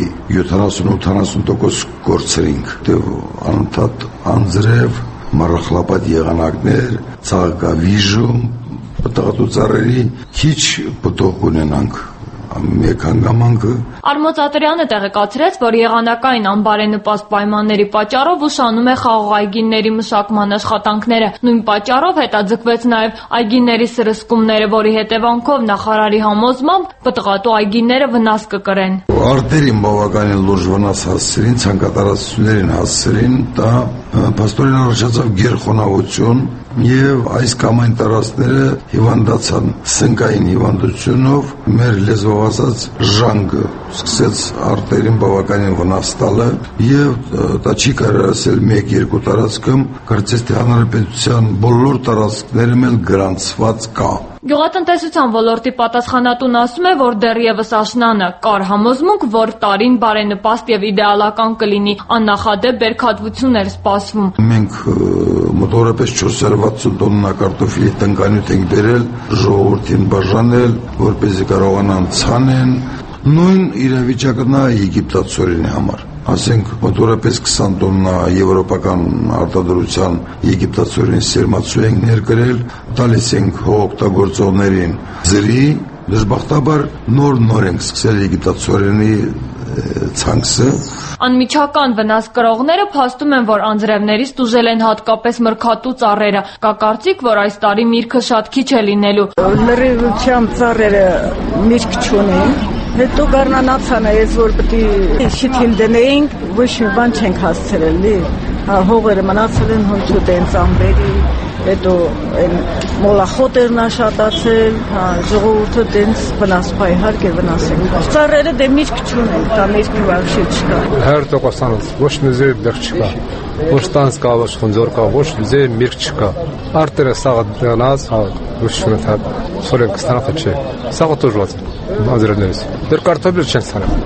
Speaker 7: 70-80% կորցրինք։ Անընդհատ անձրև, մառախլապատ եղանակներ, ցաղկավիժում պտղատու ծառերի քիչ պտուղ ունենանք մեկ հանգամանքը։
Speaker 5: Արմոծ Աթրյանը տեղեկացրեց, որ եղանակային անբարենպաստ պայմանների պատճառով ուշանում է խաղող այգիների մշակման աշխատանքները։ Նույն պատճառով հետաձգվեց նաև այգիների սրսկումները, որի հետևանքով նախարարի համոզմամբ պտղատու այգիները վնաս կկրեն։
Speaker 7: Արտերին բավականին լուրջ վնաս հասցրին, ցանկատարածություններին հասցրին, դա փաստորեն առաջացավ գերխոնավություն եւ այս կամ այն տարածքները հիվանդացան սնկային հիվանդությունով, մեր լեզվով ասած ժանգը սկսեց արտերին բավականին վնաս տալը եւ դա չի կարող ասել 1-2 տարածքում, կարծես թե հանրապետության բոլոր տարածքներում էլ գրանցված կա։
Speaker 5: Գյուղատնտեսության ոլորտի պատասխանատուն ասում է, որ դեռևս աշնանը կար համոզմունք, որ տարին բարենպաստ եւ իդեալական կլինի, աննախադեպ բերքատվություն էր սպասվում։
Speaker 7: Մենք մոտավորապես 460 տոննա կարտոֆիլի տնկանյութ ենք բերել, ժողովրդին բաժանել, որպեսզի կարողանան ցանեն։ Նույն իրավիճակն է եգիպտացորենի համար։ Ասենք մոտավորապես 20 տոննա եվրոպական արտադրության եգիպտացորենի սերմացու ենք ներկրել, տալիս ենք հողօգտագործողներին ձրի, դժբախտաբար նոր ենք սկսել եգիպտացորենի ցանքսը։
Speaker 5: Անմիջական վնաս կրողները փաստում են, որ անձրևներից տուժել են հատկապես մրգատու ծառերը։ Կա կարծիք, որ այս տարի միրգը շատ քիչ է լինելու։
Speaker 10: Լրիվությամբ ծառերը միրգ չունեն։ Հետո գառնանացան այս որ պետք է շիթիլ դնեինք, ոչ մի բան չենք հասցրել, լի։ Հողերը մնացել են հոնչուտ են ծամբերի, հետո այն մոլախոտերն աշատացել, ժողովուրդը դենց վնասպայ հարկ է վնասել։ Ծառերը դե միրգ չունեն, դա միրգի вообще չկա։
Speaker 11: 100% ոչ մի ձեր դեռ չկա։ Ոչ տանց կա, ոչ խնձոր կա, ոչ ձեր միրգ չկա։ Արտերը սաղը դրանած, ոչ շնորհ սորեն կստանա չէ։ Սաղը տուժված է։ Անձրևներից։ Դեռ կարտոֆիլ չեն ցանել։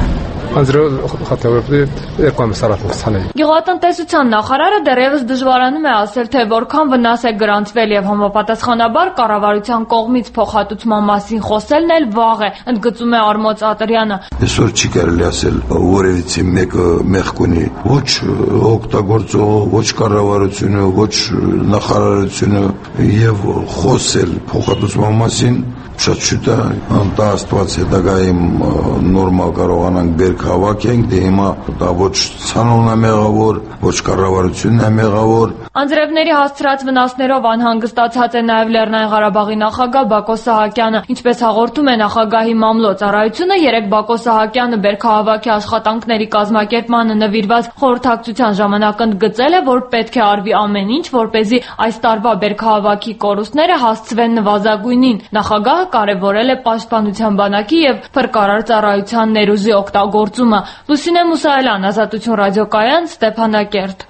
Speaker 11: Անձրև խաթարվի երկու ամիս առաջ ցանել։
Speaker 5: Գյուղատնտեսության նախարարը դեռևս դժվարանում է ասել, թե որքան վնաս է գրանցվել եւ համապատասխանաբար կառավարության կողմից փոխհատուցման մասին խոսելն էլ վաղ է, ընդգծում է Արմոծ Աթրյանը։
Speaker 7: Այսօր չի կարելի ասել որևիցե մեկը մեղք ունի, ոչ օգտագործող, ոչ կառավարությունը, ոչ նախարարությունը եւ խոսել փոխհատուցման մասին շատ շուտ է, անտա Աստված հետագայում նորմալ կարողանանք բերք հավաքենք, դե հիմա դա ոչ ցանոնն է մեղավոր, ոչ կառավարությունն է մեղավոր։
Speaker 5: Անձրևների հասցրած վնասներով անհանգստացած է նաև Լեռնային Ղարաբաղի նախագահ Բակո Սահակյանը, ինչպես հաղորդում է նախագահի մամլո ծառայությունը, երեկ Բակո Սահակյանը բերքահավաքի աշխատանքների կազմակերպմանը նվիրված խորհրդակցության ժամանակ ընդգծել է, որ պետք է արվի ամեն ինչ, որպեսզի այս տարվա բերքահավաքի կորուստները հասցվեն նվազագույնին։ Նախագահը կարևորել է պաշտպանության բանակի եւ փրկարար ծառայության ներուժի օգտագործումը։ Լուսինե Մուսայելյան, Ազատություն ռադիոկայան, Ստեփանակերտ։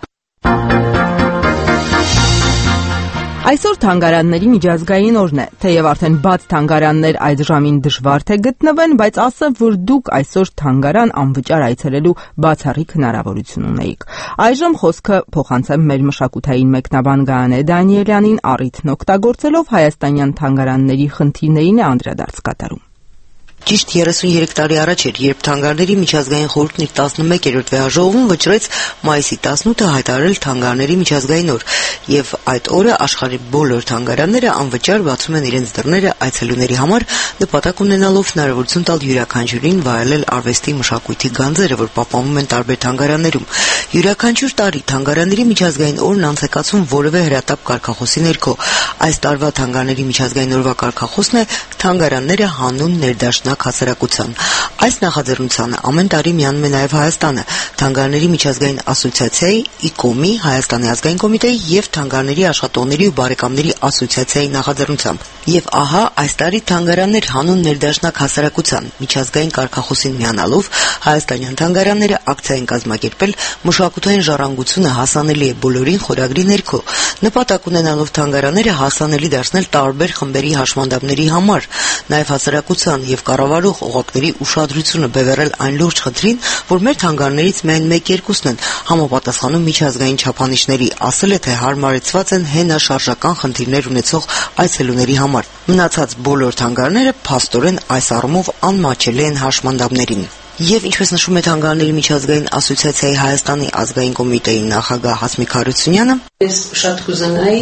Speaker 1: Այսօր թանգարանների միջազգային օրն է, թեև արդեն բաց թանգարաններ այդ ժամին դժվար թե գտնվեն, բայց ասեմ, որ դուք այսօր թանգարան անվճար այցելելու բացառիկ հնարավորություն ունեիք։ Այժմ խոսքը փոխանցեմ մեր մշակութային մեկնաբան Գայանե Դանիելյանին, առիթն օգտագործելով հայաստանյան թանգարանների խնդիրներին է անդրադարձ կատարում։
Speaker 2: Ճիշտ 33 տարի առաջ էր, երբ Թանգարանների միջազգային խորհուրդն իր 11-րդ վեհաժողովում վճռեց մայիսի 18-ը հայտարարել Թանգարանների միջազգային օր, եւ այդ օրը աշխարհի բոլոր թանգարանները անվճար բացում են իրենց դռները այցելուների համար, նպատակ ունենալով հնարավորություն տալ յուրաքանչյուրին վայելել արվեստի մշակույթի գանձերը, որ պահպանվում են տարբեր թանգարաններում։ Յուրաքանչյուր տարի Թանգարանների միջազգային օրն անցեկացում որևէ հրատապ կարգախոսի ներքո։ Այս տարվա Թանգարանների միջազգային օրվա կարգախոսն է Թանգարանները հանուն ներդաշնակ հասարակության։ Այս նախաձեռնությանը ամեն տարի միանում է նաև Հայաստանը, Թանգարանների միջազգային ասոցիացիայի, ICOM-ի, Հայաստանի ազգային կոմիտեի եւ Թանգարանների աշխատողների ու բարեկամների ասոցիացիայի նախաձեռնությամբ։ Եվ ահա այս տարի Թանգարաններ հանուն ներդաշնակ հասարակության միջազգային կարգախոսին միանալով հայաստանյան թանգարանները ակցիա են կազմակերպել «Մշակութային ժառանգությունը հասանելի է բոլորին» խորագրի ներքո, նպատակ ունենալով թանգարանները հասանելի դարձնել տարբեր խմբերի հաշմանդամների համար, նաև հասարակության եւ կառավարող օղակների ուշադրությունը բևեռել այն լուրջ խնդրին, որ մեր թանգարաններից միայն 1-2-ն են համապատասխանում միջազգային չափանիշների, ասել է, թե հարմարեցված են հենաշարժական խնդիրներ ունեցող այցելուների համար։ Մնացած բոլոր թանգարանները փաստորեն այս առումով անմաչելի են հաշմանդամներին։ Եվ ինչպես նշում է Թանգարանների միջազգային ասոցիացիայի Հայաստանի ազգային կոմիտեի նախագահ Հասմիկ Հարությունյանը,
Speaker 9: ես շատ կուզենայի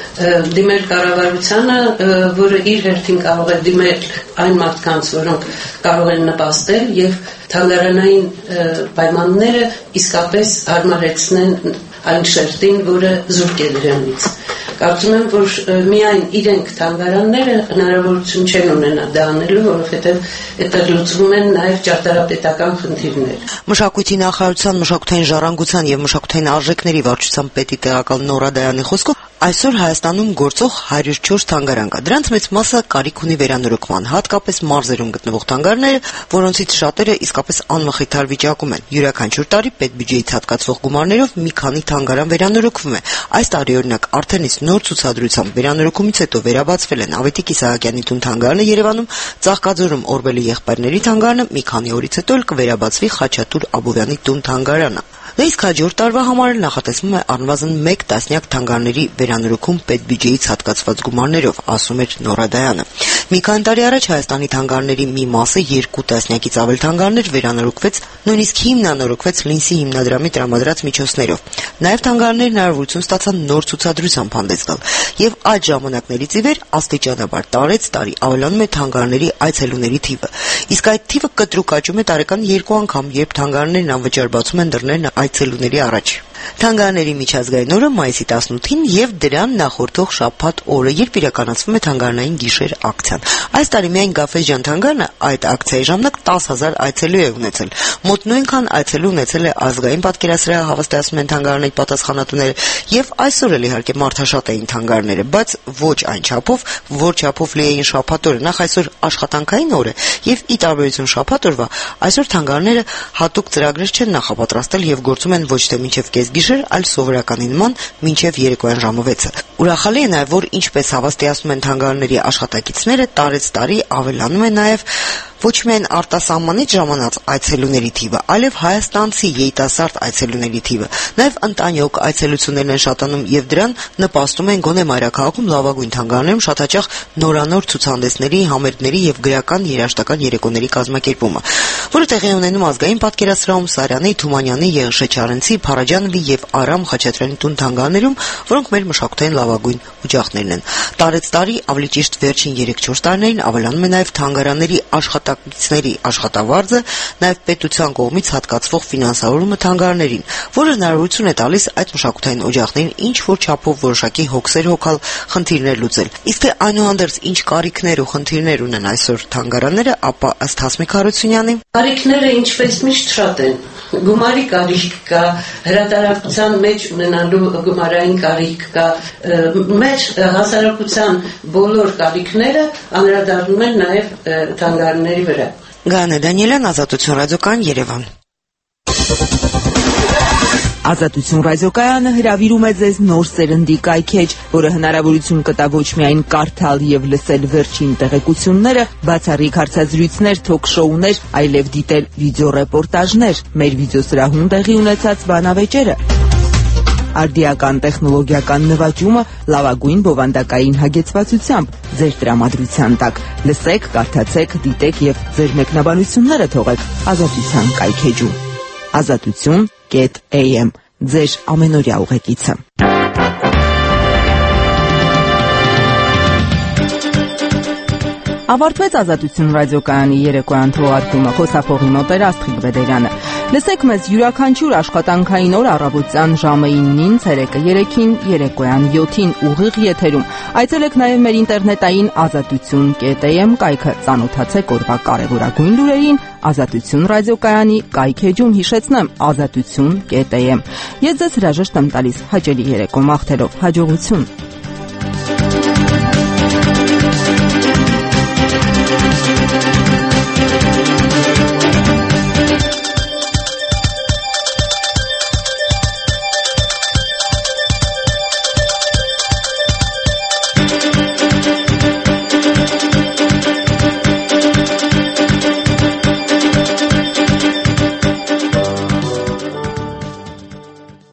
Speaker 9: դիմել կառավարությանը, որը իր հերթին կարող է դիմել այն մարդկանց, որոնք կարող են նպաստել եւ թանգարանային պայմանները իսկապես հարմարեցնեն այն շերտին, որը զուրկ է դրանից։ Կարծում եմ, որ միայն իրենք թանգարանները հնարավորություն չեն ունենա դա անելու, որովհետև այդտեղ լուծվում են նաև ճարտարապետական խնդիրներ։
Speaker 2: Մշակույթի նախարարության մշակութային ժառանգության եւ մշակութային արժեքների վարչության պետի տեղակալ Նորա Դայանի խոսքով այսօր Հայաստանում գործող 104 թանգարան կա։ Դրանց մեծ մասը կարիք ունի վերանորոգման, հատկապես մարզերում գտնվող թանգարանները, որոնցից շատերը իսկապես անմխիթար վիճակում են։ Յուրաքանչյուր տարի պետբյուջեից հատկացվող գումարներով մի քանի թանգարան վերանորոգվում է։ Այս տարի օրինակ արդեն իսկ նոր ցուցադրությամբ վերանորոգումից հետո վերաբացվել են Ավետիք Իսահակյանի տուն թանգարանը Երևանում, Ծաղկաձորում Օրբելի եղբայրների թանգարանը, մի քանի օրից հետո էլ կվերաբացվի Խաչատուր Աբովյանի տուն թանգարանը։ Իսկ հաջորդ տարվա համար նախատեսվում է առնվազն 1 տասնյակ թանգարանների վերանորոգում պետբյուջեից հատկացված գումարներով, ասում էր Նորա Դայանը։ Մի քանի տարի առաջ Հայաստանի թանգարանների մի մասը 2 տասնյակից ավել թանգարաններ վերանորոգվեց, նույնիսկ հիմնանորոգվեց Լինսի հիմնադրամի տրամադրած միջոցներով։ Նաև թանգարաններն հնարավորություն ստացան նոր ցուցադրությամբ հանդես գալ, եւ այդ ժամանակներից ի վեր աստիճանաբար տարեցտարի ավելանում է թանգարանների այցելուների թիվը։ Իսկ այդ թիվը կտրուկ աճում է տարեկան 2 անգամ, երբ թանգարաններն անվճար բացում են դռներն այցելուների առաջ։ Թանգարանների միջազգային օրը մայիսի 18-ին եւ դրան նախորդող շաբաթ օրը, երբ իրականացվում է թանգարանային գիշեր ակցիան։ Այս տարի միայն Գաֆեզյան թանգարանը այդ ակցիայի ժամանակ 10,000 այցելու է ունեցել։ Մոտ նույնքան այցելու ունեցել է ազգային պատկերասրահը, հավաստիացնում են թանգարանների պատասխանատուները, եւ այսօր էլ իհարկե մարդաշատ էին թանգարանները, բայց ոչ այն չափով, որ չափով լի էին շաբաթ օրը։ Նախ այսօր աշխատանքային օր է եւ ի տարբերություն շաբաթ օրվա, այսօր թանգարանները հատուկ ծրագրեր չեն նախապատրաստել եւ գործում են ոչ թե մինչեւ գիշեր, այլ սովորականի նման մինչև երեկոյան ժամը 6-ը։ Ուրախալի է նաև, որ ինչպես հավաստիացնում են թանգարանների աշխատակիցները, տարեցտարի ավելանում է նաև ոչ միայն արտասահմանից ժամանած այցելուների թիվը, այլև հայաստանցի երիտասարդ այցելուների թիվը։ Նաև ընտանյոք այցելություններն են շատանում եւ դրան նպաստում են գոնե մայրաքաղաքում լավագույն թանգարաններում շատ հաճախ նորանոր ցուցահանդեսների, համերգների եւ գրական երաժշտական երեկոների կազմակերպումը, որը տեղի ունենում ազգային պատկերասրահում, Սարյանի, Թումանյանի, Եղիշե Չարենցի, Փարաջանովի եւ Արամ Խաչատրյանի տուն թանգարաններում, որոնք մեր մշակութային լավագույն օջախներն են։ Տարեցտարի, ավելի ճիշտ վերջին 3-4 տարիներին ավելանում է նաև թանգարանների աշխատակիցների աշխատավարձը, նաև պետության կողմից հատկացվող ֆինանսավորումը թանգարաններին, որը հնարավորություն է տալիս այդ մշակութային օջախներին ինչ որ չափով որոշակի հոգսեր հոգալ, խնդիրներ լուծել։ Իսկ թե այնուհանդերձ ինչ կարիքներ ու խնդիրներ ունեն այսօր թանգարանները, ապա ըստ Հասմիկ Հարությունյանի,
Speaker 9: կարիքները ինչպես միշտ շատ են, գումարի կարիք կա, հրատարակության մեջ ունենալու գումարային կարիք կա, մեր հասարակության բոլոր կարիքները անդրադառնում են նաև թանգարանների վրա։
Speaker 2: Գանե Դանիելյան, Ազատություն ռադիոկայան, Երևան։ Ազատություն ռադիոկայանը հրավիրում է ձեզ նոր սերնդի կայքեջ, որը հնարավորություն կտա ոչ միայն կարդալ եւ լսել վերջին տեղեկությունները, բացառիկ հարցազրույցներ, թոք-շոուներ, այլև դիտել վիդեոռեպորտաժներ, մեր վիդեոսրահում տեղի ունեցած բանավեճերը, արդիական տեխնոլոգիական նվաճումը լավագույն բովանդակային հագեցվածությամբ ձեր տրամադրության տակ։ Լսեք, կարդացեք, դիտեք եւ ձեր մեկնաբանությունները թողեք Ազատության կայքեջում։ Ազատություն.am ձեր ամենօրյա ուղեկիցը։ Ավարտվեց Ազատություն ռադիոկայանի երեկոյան թողարկումը, խոսափողի մոտ էր Աստղիկ Բեդերյանը։ Լսեք մեզ յուրաքանչյուր աշխատանքային օր առավոտյան ժամը 9-ին, ցերեկը 3-ին, երեկոյան 7-ին ուղիղ եթերում։ Այցելեք նաև մեր ինտերնետային azatutun.am կայքը, ծանոթացեք օրվա կարևորագույն լուրերին Ազատություն ռադիոկայանի կայքեջում, հիշեցնեմ azatutun.am։ Ես ձեզ հրաժեշտ եմ տալիս հաճելի երեկո մաղթելով, հաջողություն։